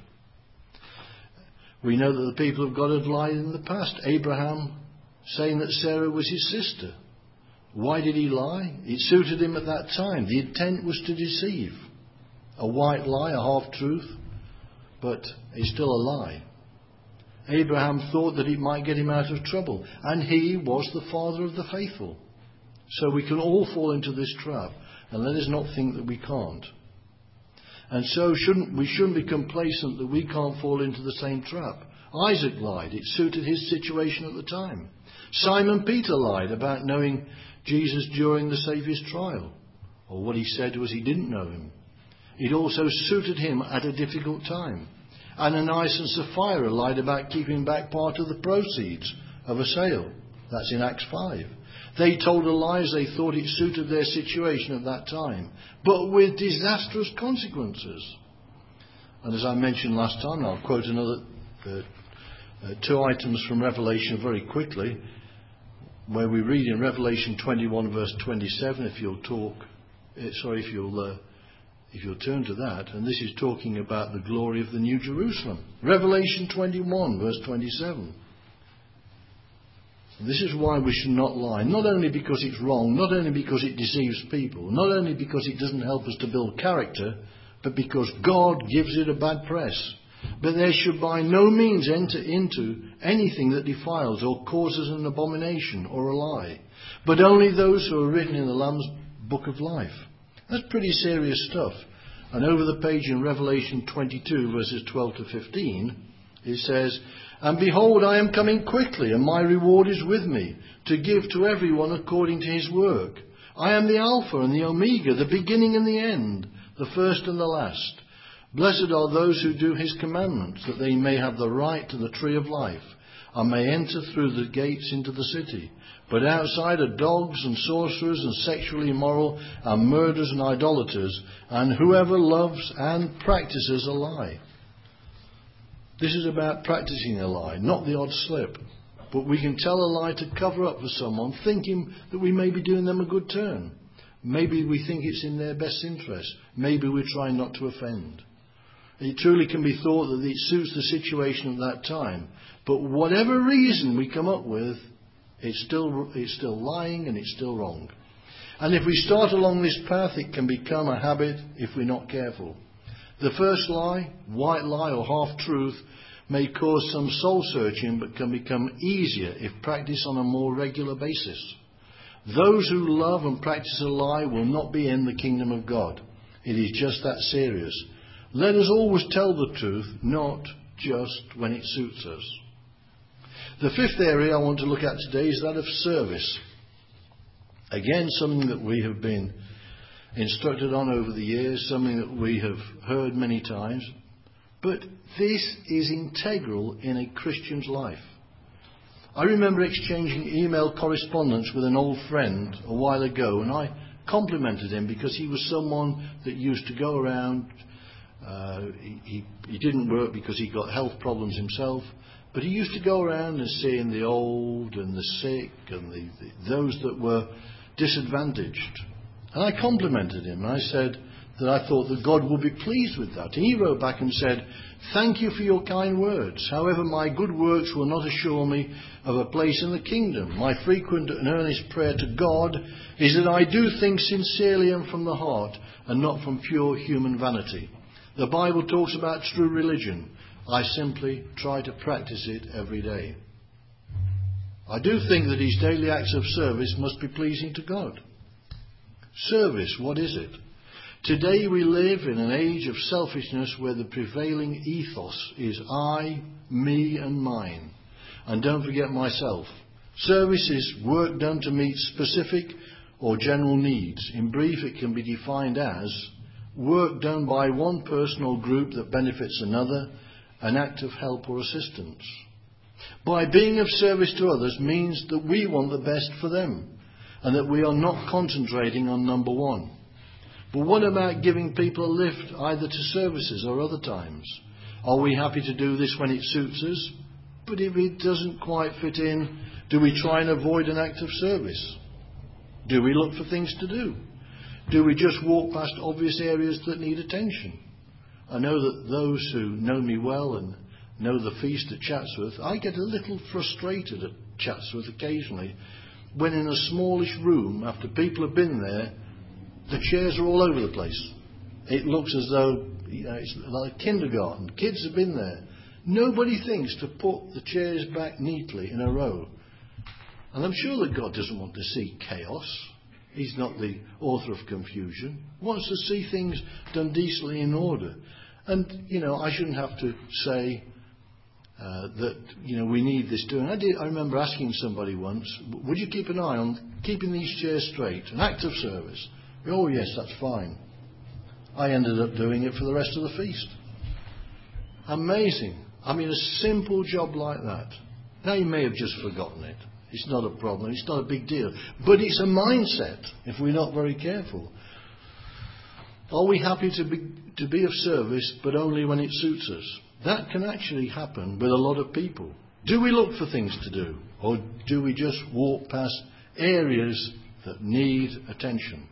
We know that the people of God had lied in the past. Abraham saying that Sarah was his sister. Why did he lie? It suited him at that time. The intent was to deceive. A white lie, a half-truth, but it's still a lie. Abraham thought that it might get him out of trouble, and he was the father of the faithful. So we can all fall into this trap, and let us not think that we can't. And so we shouldn't be complacent that we can't fall into the same trap. Isaac lied. It suited his situation at the time. Simon Peter lied about knowing Jesus during the Saviour's trial. Or what he said was he didn't know him. It also suited him at a difficult time. Ananias and Sapphira lied about keeping back part of the proceeds of a sale. That's in Acts 5. They told a lie as they thought it suited their situation at that time, but with disastrous consequences. And as I mentioned last time, I'll quote another two items from Revelation very quickly, where we read in Revelation 21 verse 27, if you'll turn to that, and this is talking about the glory of the New Jerusalem. Revelation 21 verse 27. And this is why we should not lie, not only because it's wrong, not only because it deceives people, not only because it doesn't help us to build character, but because God gives it a bad press. But there should by no means enter into anything that defiles or causes an abomination or a lie, but only those who are written in the Lamb's book of life. That's pretty serious stuff. And over the page in Revelation 22 verses 12 to 15, It says, "And behold, I am coming quickly, and my reward is with me, to give to everyone according to his work. I am the Alpha and the Omega, the beginning and the end, the first and the last. Blessed are those who do his commandments, that they may have the right to the tree of life, and may enter through the gates into the city. But outside are dogs and sorcerers and sexually immoral and murderers and idolaters, and whoever loves and practices a lie." This is about practicing a lie, not the odd slip. But we can tell a lie to cover up for someone, thinking that we may be doing them a good turn. Maybe we think it's in their best interest. Maybe we're trying not to offend. It truly can be thought that it suits the situation at that time. But whatever reason we come up with, it's still lying and it's still wrong. And if we start along this path, it can become a habit if we're not careful. The first lie, white lie or half-truth, may cause some soul-searching but can become easier if practiced on a more regular basis. Those who love and practice a lie will not be in the kingdom of God. It is just that serious. Let us always tell the truth, not just when it suits us. The fifth area I want to look at today is that of service. Again, something that we have been instructed on over the years, something that we have heard many times. But this is integral in a Christian's life. I remember exchanging email correspondence with an old friend a while ago, and I complimented him because he was someone that used to go around. He didn't work because he got health problems himself, but he used to go around and seeing the old and the sick and those that were disadvantaged. And I complimented him, and I said that I thought that God would be pleased with that. And he wrote back and said, "Thank you for your kind words. However, my good works will not assure me of a place in the kingdom. My frequent and earnest prayer to God is that I do things sincerely and from the heart, and not from pure human vanity. The Bible talks about true religion. I simply try to practice it every day." I do think that his daily acts of service must be pleasing to God. Service, what is it? Today we live in an age of selfishness where the prevailing ethos is I, me and mine. And don't forget myself. Service is work done to meet specific or general needs. In brief, it can be defined as work done by one person or group that benefits another, an act of help or assistance. By being of service to others means that we want the best for them and that we are not concentrating on number one. But what about giving people a lift either to services or other times? Are we happy to do this when it suits us? But if it doesn't quite fit in, do we try and avoid an act of service? Do we look for things to do? Do we just walk past obvious areas that need attention? I know that those who know me well and know the feast at Chatsworth, I get a little frustrated at Chatsworth occasionally when in a smallish room, after people have been there, the chairs are all over the place. It looks as though it's like kindergarten. Kids have been there. Nobody thinks to put the chairs back neatly in a row. And I'm sure that God doesn't want to see chaos. He's not the author of confusion. He wants to see things done decently in order. And, I shouldn't have to say that, we need this doing. I remember asking somebody once, would you keep an eye on keeping these chairs straight? An act of service. Oh, yes, that's fine. I ended up doing it for the rest of the feast. Amazing. A simple job like that. Now, you may have just forgotten it. It's not a problem. It's not a big deal. But it's a mindset if we're not very careful. Are we happy to be of service, but only when it suits us? That can actually happen with a lot of people. Do we look for things to do? Or do we just walk past areas that need attention?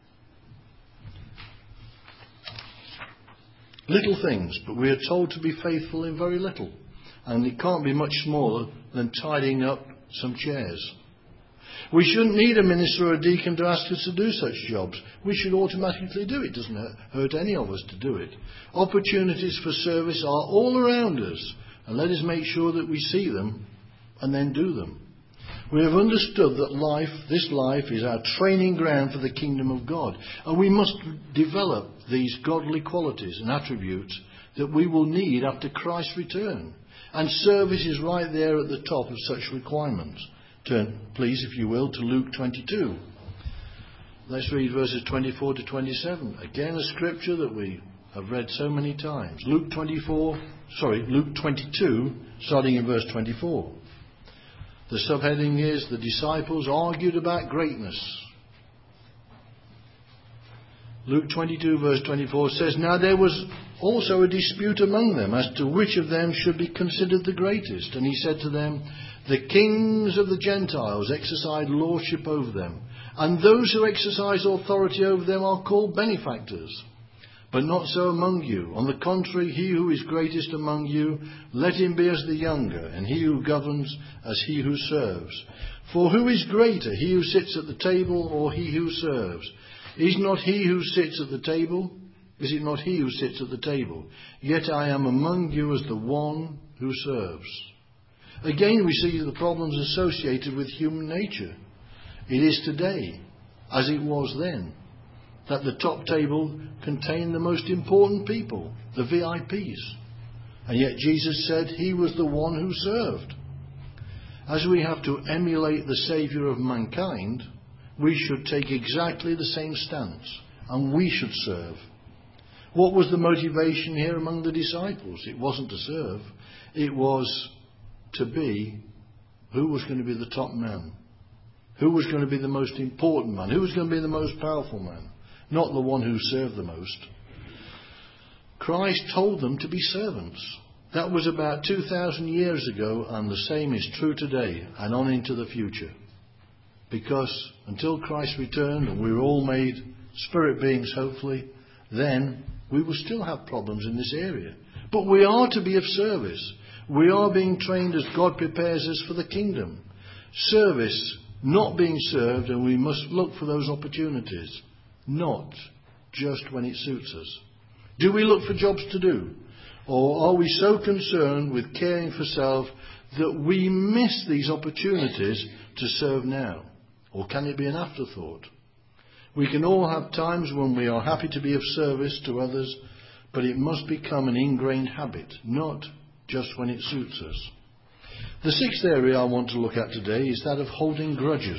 Little things, but we are told to be faithful in very little. And it can't be much smaller than tidying up some chairs. We shouldn't need a minister or a deacon to ask us to do such jobs. We should automatically do it. It doesn't hurt any of us to do it. Opportunities for service are all around us, and let us make sure that we see them and then do them. We have understood that this life is our training ground for the kingdom of God, and we must develop these godly qualities and attributes that we will need after Christ's return. And service is right there at the top of such requirements. Turn, please, if you will, to Luke 22. Let's read verses 24 to 27. Again, a scripture that we have read so many times. Luke 22, starting in verse 24. The subheading is, the disciples argued about greatness. Luke 22 verse 24 says, Now there was also a dispute among them as to which of them should be considered the greatest. And he said to them, The kings of the Gentiles exercise lordship over them, and those who exercise authority over them are called benefactors. But not so among you. On the contrary, he who is greatest among you, let him be as the younger, and he who governs as he who serves. For who is greater, he who sits at the table or he who serves? Is not he who sits at the table? Is it not he who sits at the table? Yet I am among you as the one who serves. Again, we see the problems associated with human nature. It is today, as it was then, that the top table contained the most important people, the VIPs. And yet Jesus said he was the one who served. As we have to emulate the Saviour of mankind, we should take exactly the same stance, and we should serve. What was the motivation here among the disciples? It wasn't to serve. It was to be who was going to be the top man. Who was going to be the most important man? Who was going to be the most powerful man? Not the one who served the most. Christ told them to be servants. That was about 2,000 years ago, and the same is true today and on into the future. Because until Christ returned and we were all made spirit beings, hopefully, then we will still have problems in this area. But we are to be of service. We are being trained as God prepares us for the kingdom. Service, not being served, and we must look for those opportunities, not just when it suits us. Do we look for jobs to do? Or are we so concerned with caring for self that we miss these opportunities to serve now? Or can it be an afterthought? We can all have times when we are happy to be of service to others, but it must become an ingrained habit, not just when it suits us. The sixth area I want to look at today is that of holding grudges.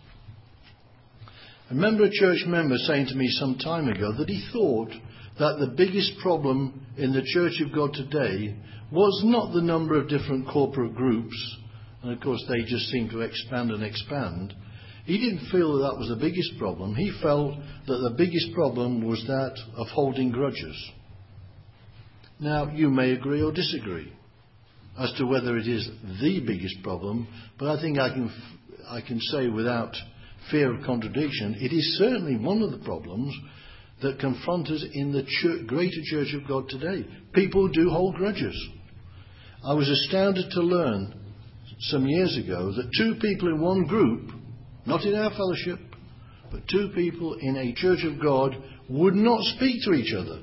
I remember a church member saying to me some time ago that he thought that the biggest problem in the Church of God today was not the number of different corporate groups, and of course they just seem to expand and expand. He didn't feel that was the biggest problem. He felt that the biggest problem was that of holding grudges. Now, you may agree or disagree as to whether it is the biggest problem, but I think I can say without fear of contradiction, it is certainly one of the problems that confront us in the greater Church of God today. People do hold grudges. I was astounded to learn some years ago that two people in one group, not in our fellowship, but two people in a Church of God, would not speak to each other.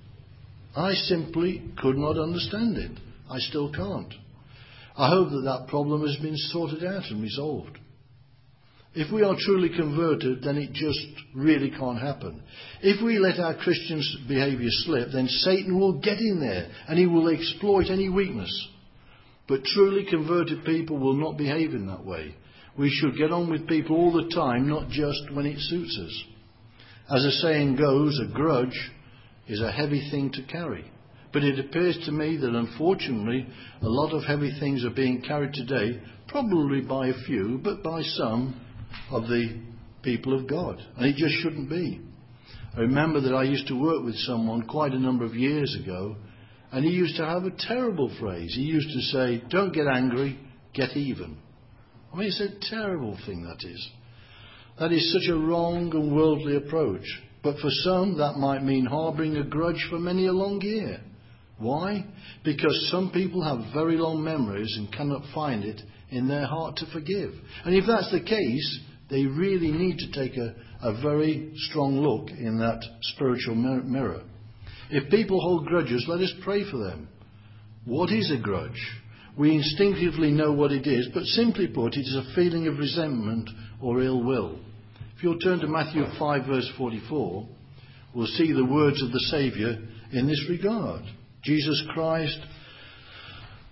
I simply could not understand it. I still can't. I hope that problem has been sorted out and resolved. If we are truly converted, then it just really can't happen. If we let our Christian behaviour slip, then Satan will get in there and he will exploit any weakness. But truly converted people will not behave in that way. We should get on with people all the time, not just when it suits us. As the saying goes, a grudge is a heavy thing to carry. But it appears to me that unfortunately a lot of heavy things are being carried today, probably by a few, but by some of the people of God. And it just shouldn't be. I remember that I used to work with someone quite a number of years ago, and he used to have a terrible phrase. He used to say, "Don't get angry, get even." I mean, it's a terrible thing, that is. That is such a wrong and worldly approach. But for some, that might mean harbouring a grudge for many a long year. Why? Because some people have very long memories and cannot find it in their heart to forgive. And if that's the case, they really need to take a very strong look in that spiritual mirror. If people hold grudges, let us pray for them. What is a grudge? We instinctively know what it is, but simply put, it is a feeling of resentment or ill will. If you'll turn to Matthew 5 verse 44, we'll see the words of the Saviour in this regard. Jesus Christ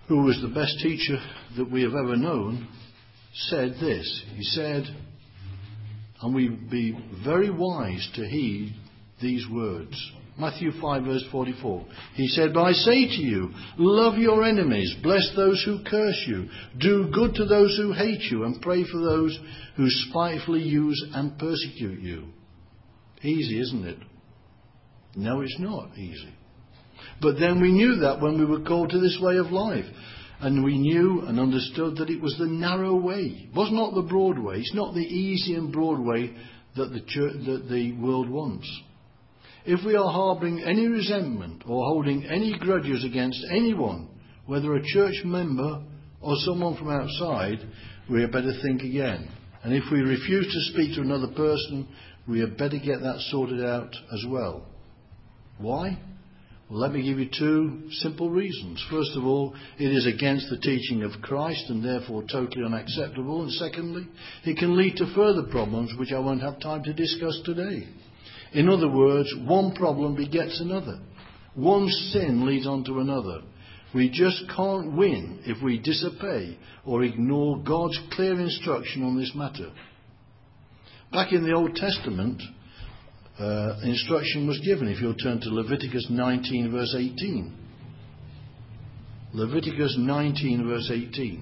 who was the best teacher that we have ever known, said this. He said, and we'd be very wise to heed these words. Matthew 5 verse 44. He said, "But I say to you, love your enemies, bless those who curse you, do good to those who hate you, and pray for those who spitefully use and persecute you." Easy, isn't it? No, it's not easy. But then we knew that when we were called to this way of life. And we knew and understood that it was the narrow way. It was not the broad way. It's not the easy and broad way that the world wants. If we are harbouring any resentment or holding any grudges against anyone, whether a church member or someone from outside, we had better think again. And if we refuse to speak to another person, we had better get that sorted out as well. Why? Well, let me give you two simple reasons. First of all, it is against the teaching of Christ and therefore totally unacceptable. And secondly, it can lead to further problems which I won't have time to discuss today. In other words, one problem begets another. One sin leads on to another. We just can't win if we disobey or ignore God's clear instruction on this matter. Back in the Old Testament, instruction was given. If you'll turn to Leviticus 19 verse 18. Leviticus 19 verse 18.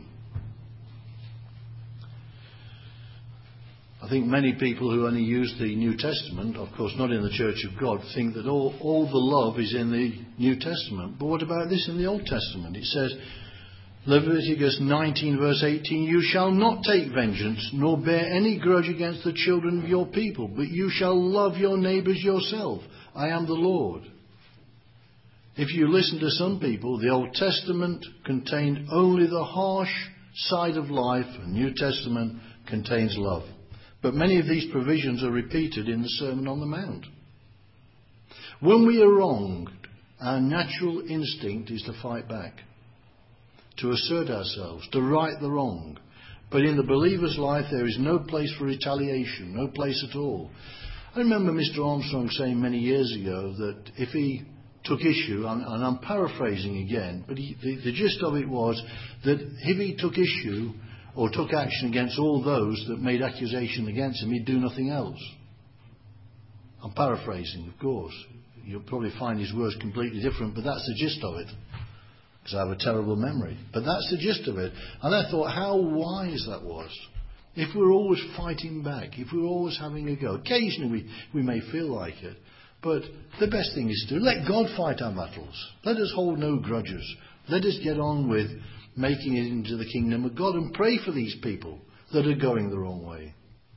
I think many people who only use the New Testament, of course not in the Church of God, think that all the love is in the New Testament. But what about this in the Old Testament? It says, Leviticus 19 verse 18, "You shall not take vengeance, nor bear any grudge against the children of your people, but you shall love your neighbours yourself. I am the Lord." If you listen to some people, the Old Testament contained only the harsh side of life, and the New Testament contains love. But many of these provisions are repeated in the Sermon on the Mount. When we are wronged, our natural instinct is to fight back, to assert ourselves, to right the wrong. But in the believer's life there is no place for retaliation, no place at all. I remember Mr. Armstrong saying many years ago that if he took issue, and I'm paraphrasing again, but the gist of it was that if he took issue or took action against all those that made accusation against him, he'd do nothing else. I'm paraphrasing, of course. You'll probably find his words completely different, but that's the gist of it. Because I have a terrible memory. But that's the gist of it. And I thought how wise that was. If we're always fighting back, if we're always having a go, occasionally we may feel like it, but the best thing is to let God fight our battles. Let us hold no grudges. Let us get on with making it into the kingdom of God and pray for these people that are going the wrong way.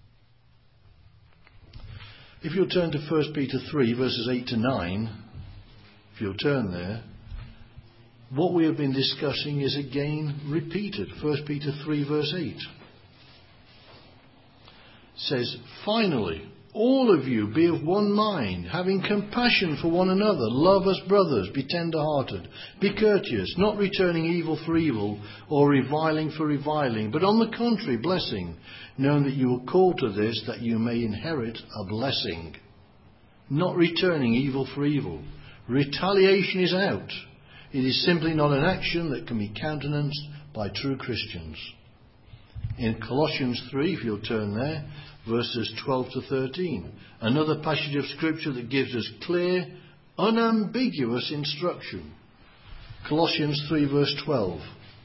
If you'll turn to 1 Peter 3 verses 8 to 9, if you'll turn there, what we have been discussing is again repeated. 1 Peter 3 verse 8 says, "Finally, all of you be of one mind, having compassion for one another. Love as brothers, be tender-hearted, be courteous, not returning evil for evil or reviling for reviling, but on the contrary, blessing, knowing that you are called to this, that you may inherit a blessing." Not returning evil for evil. Retaliation is out. It is simply not an action that can be countenanced by true Christians. In Colossians 3, if you'll turn there, verses 12 to 13. Another passage of Scripture that gives us clear, unambiguous instruction. Colossians 3 verse 12.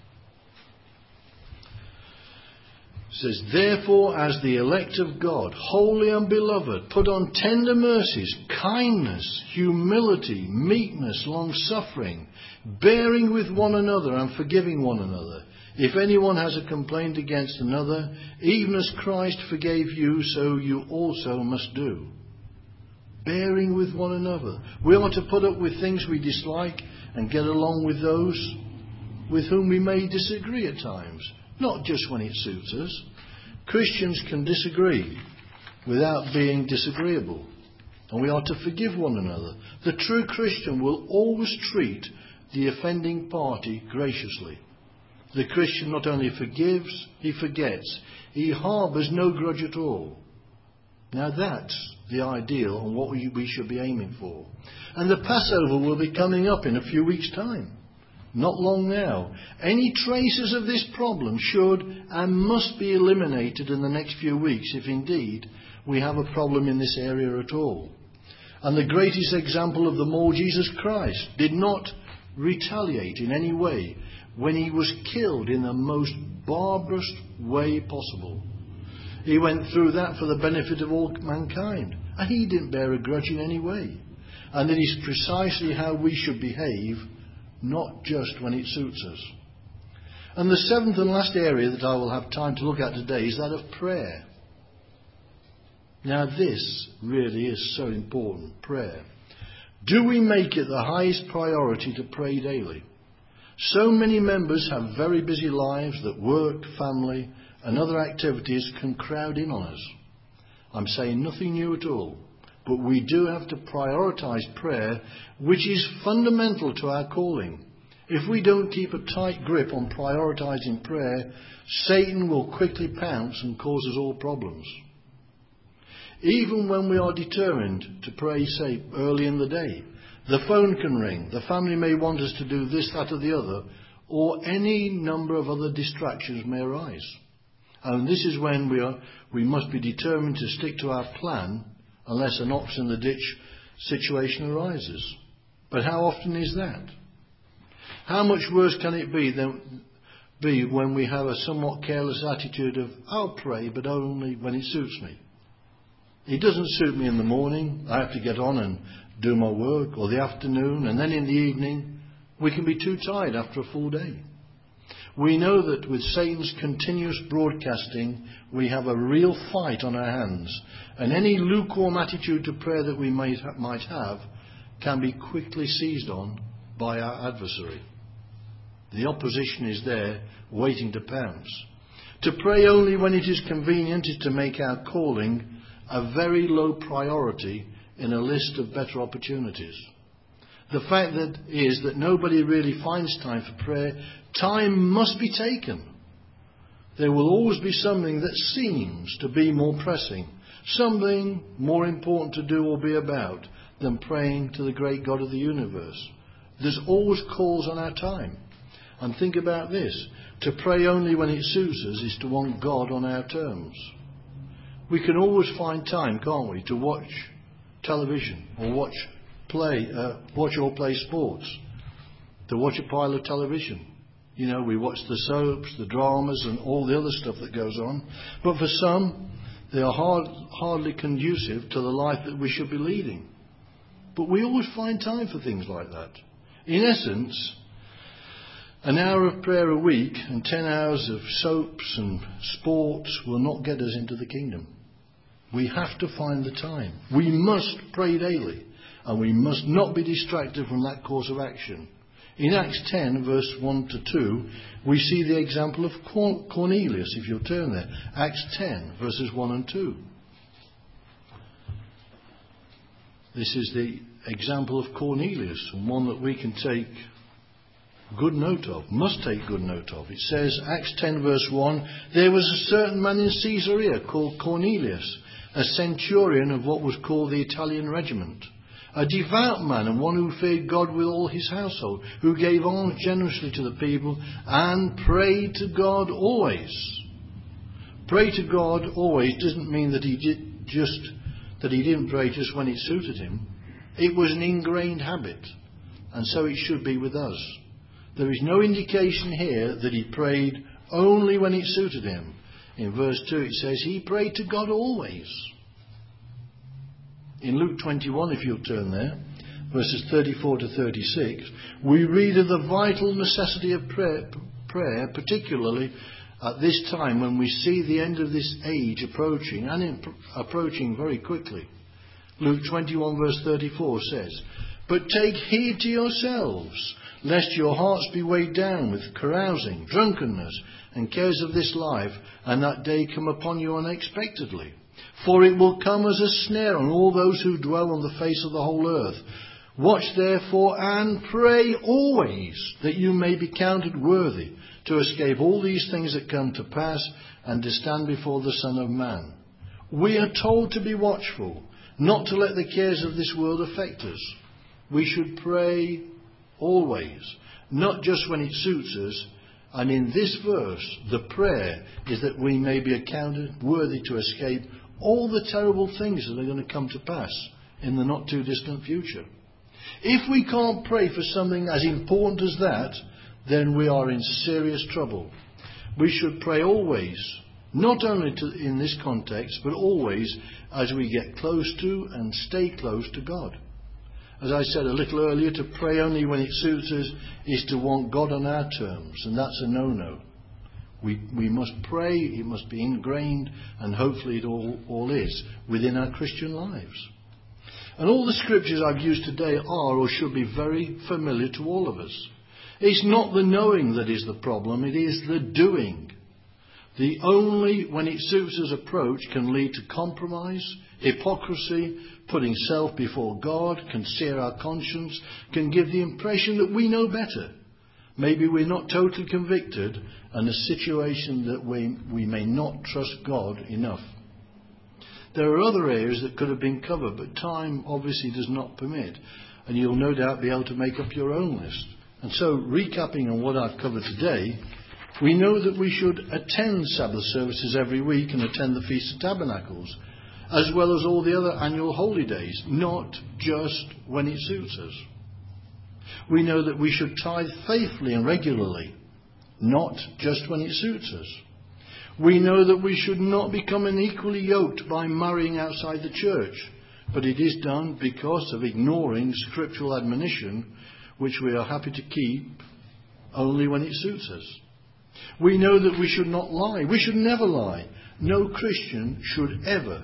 It says, "Therefore, as the elect of God, holy and beloved, put on tender mercies, kindness, humility, meekness, long-suffering, bearing with one another and forgiving one another. If anyone has a complaint against another, even as Christ forgave you, so you also must do." Bearing with one another. We are to put up with things we dislike and get along with those with whom we may disagree at times. Not just when it suits us. Christians can disagree without being disagreeable. And we are to forgive one another. The true Christian will always treat the offending party graciously. The Christian not only forgives, he forgets. He harbours no grudge at all. Now that's the ideal and what we should be aiming for. And the Passover will be coming up in a few weeks' time. not long now. Any traces of this problem should and must be eliminated in the next few weeks, if indeed we have a problem in this area at all. And the greatest example of them all, Jesus Christ, did not retaliate in any way when he was killed in the most barbarous way possible. He went through that for the benefit of all mankind, and he didn't bear a grudge in any way. And it is precisely how we should behave, not just when it suits us. And the seventh and last area that I will have time to look at today is that of prayer. Now this really is so important, prayer. Do we make it the highest priority to pray daily? So many members have very busy lives that work, family and other activities can crowd in on us. I'm saying nothing new at all, but we do have to prioritise prayer, which is fundamental to our calling. If we don't keep a tight grip on prioritising prayer, Satan will quickly pounce and cause us all problems. Even when we are determined to pray, say, early in the day, the phone can ring, the family may want us to do this, that or the other, or any number of other distractions may arise. And this is when we must be determined to stick to our plan unless an ox in the ditch situation arises. But how often is that? How much worse can it be when we have a somewhat careless attitude of, I'll pray, but only when it suits me. It doesn't suit me in the morning, I have to get on and do my work, or the afternoon, and then in the evening, we can be too tired after a full day. We know that with Satan's continuous broadcasting, we have a real fight on our hands, and any lukewarm attitude to prayer that we might have can be quickly seized on by our adversary. The opposition is there, waiting to pounce. To pray only when it is convenient is to make our calling a very low priority in a list of better opportunities. The fact that is that nobody really finds time for prayer. Time must be taken. There will always be something that seems to be more pressing, something more important to do or be about than praying to the great God of the universe. There's always calls on our time. And think about this. To pray only when it suits us is to want God on our terms. We can always find time, can't we, to watch television or watch or play sports, to watch a pile of television. You know, we watch the soaps, the dramas and all the other stuff that goes on. But for some, they are hardly conducive to the life that we should be leading. But we always find time for things like that. In essence, an hour of prayer a week and 10 hours of soaps and sports will not get us into the kingdom. We have to find the time. We must pray daily, and we must not be distracted from that course of action. In Acts 10, verse 1 to 2, we see the example of Cornelius, if you'll turn there. Acts 10, verses 1 and 2. This is the example of Cornelius, and one that we can take good note of, must take good note of. It says, Acts 10 verse 1, there was a certain man in Caesarea called Cornelius, a centurion of what was called the Italian regiment, a devout man and one who feared God with all his household, who gave alms generously to the people and prayed to God always. Pray to God always doesn't mean that he didn't pray just when it suited him. It was an ingrained habit, and so it should be with us. There is no indication here that he prayed only when it suited him. In verse 2 it says he prayed to God always. In Luke 21, if you'll turn there, verses 34 to 36, we read of the vital necessity of prayer, particularly at this time when we see the end of this age approaching, and approaching very quickly. Luke 21 verse 34 says, but take heed to yourselves, lest your hearts be weighed down with carousing, drunkenness, and cares of this life, and that day come upon you unexpectedly. For it will come as a snare on all those who dwell on the face of the whole earth. Watch therefore and pray always, that you may be counted worthy to escape all these things that come to pass, and to stand before the Son of Man. We are told to be watchful, not to let the cares of this world affect us. We should pray always. not just when it suits us. And in this verse, the prayer is that we may be accounted worthy to escape all the terrible things that are going to come to pass in the not too distant future. If we can't pray for something as important as that, then we are in serious trouble. We should pray always, not only in this context, but always as we get close to and stay close to God. As I said a little earlier, to pray only when it suits us is to want God on our terms, and that's a no-no. We must pray, it must be ingrained, and hopefully it all is, within our Christian lives. And all the scriptures I've used today are or should be very familiar to all of us. It's not the knowing that is the problem, it is the doing. The only when it suits us approach can lead to compromise, hypocrisy, putting self before God, can sear our conscience, can give the impression that we know better. Maybe we're not totally convicted, and a situation that we may not trust God enough. There are other areas that could have been covered, but time obviously does not permit, and you'll no doubt be able to make up your own list. And so, recapping on what I've covered today, we know that we should attend Sabbath services every week and attend the Feast of Tabernacles, as well as all the other annual holy days, not just when it suits us. We know that we should tithe faithfully and regularly, not just when it suits us. We know that we should not become unequally yoked by marrying outside the church, but it is done because of ignoring scriptural admonition, which we are happy to keep only when it suits us. We know that we should not lie. We should never lie. No Christian should ever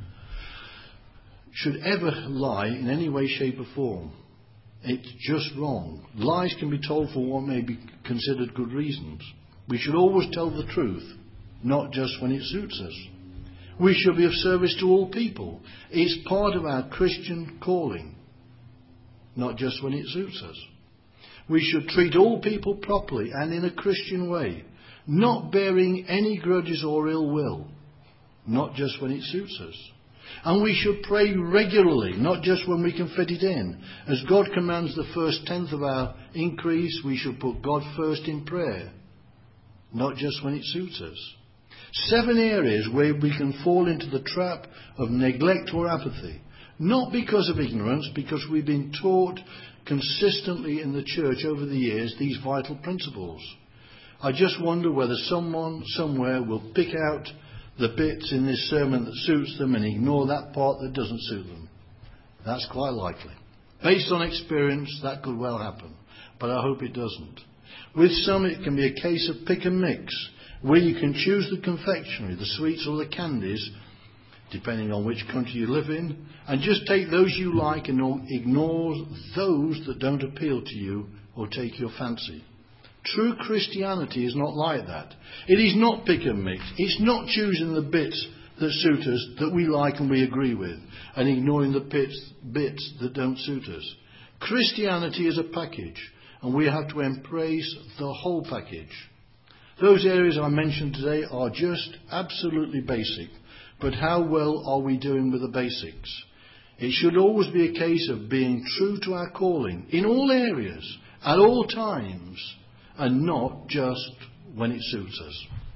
lie in any way, shape or form. It's just wrong. Lies can be told for what may be considered good reasons. We should always tell the truth, not just when it suits us. We should be of service to all people. It's part of our Christian calling, not just when it suits us. We should treat all people properly and in a Christian way, not bearing any grudges or ill will, not just when it suits us. And we should pray regularly, not just when we can fit it in. As God commands the first tenth of our increase, we should put God first in prayer, not just when it suits us. 7 areas where we can fall into the trap of neglect or apathy. Not because of ignorance, because we've been taught consistently in the church over the years these vital principles. I just wonder whether someone somewhere will pick out the bits in this sermon that suits them and ignore that part that doesn't suit them. That's quite likely. Based on experience, that could well happen, but I hope it doesn't. With some, it can be a case of pick and mix, where you can choose the confectionery, the sweets or the candies, depending on which country you live in, and just take those you like and ignore those that don't appeal to you or take your fancy. True Christianity is not like that. It is not pick and mix. It's not choosing the bits that suit us, that we like and we agree with, and ignoring the bits that don't suit us. Christianity is a package, and we have to embrace the whole package. Those areas I mentioned today are just absolutely basic, but how well are we doing with the basics? It should always be a case of being true to our calling in all areas, at all times, and not just when it suits us.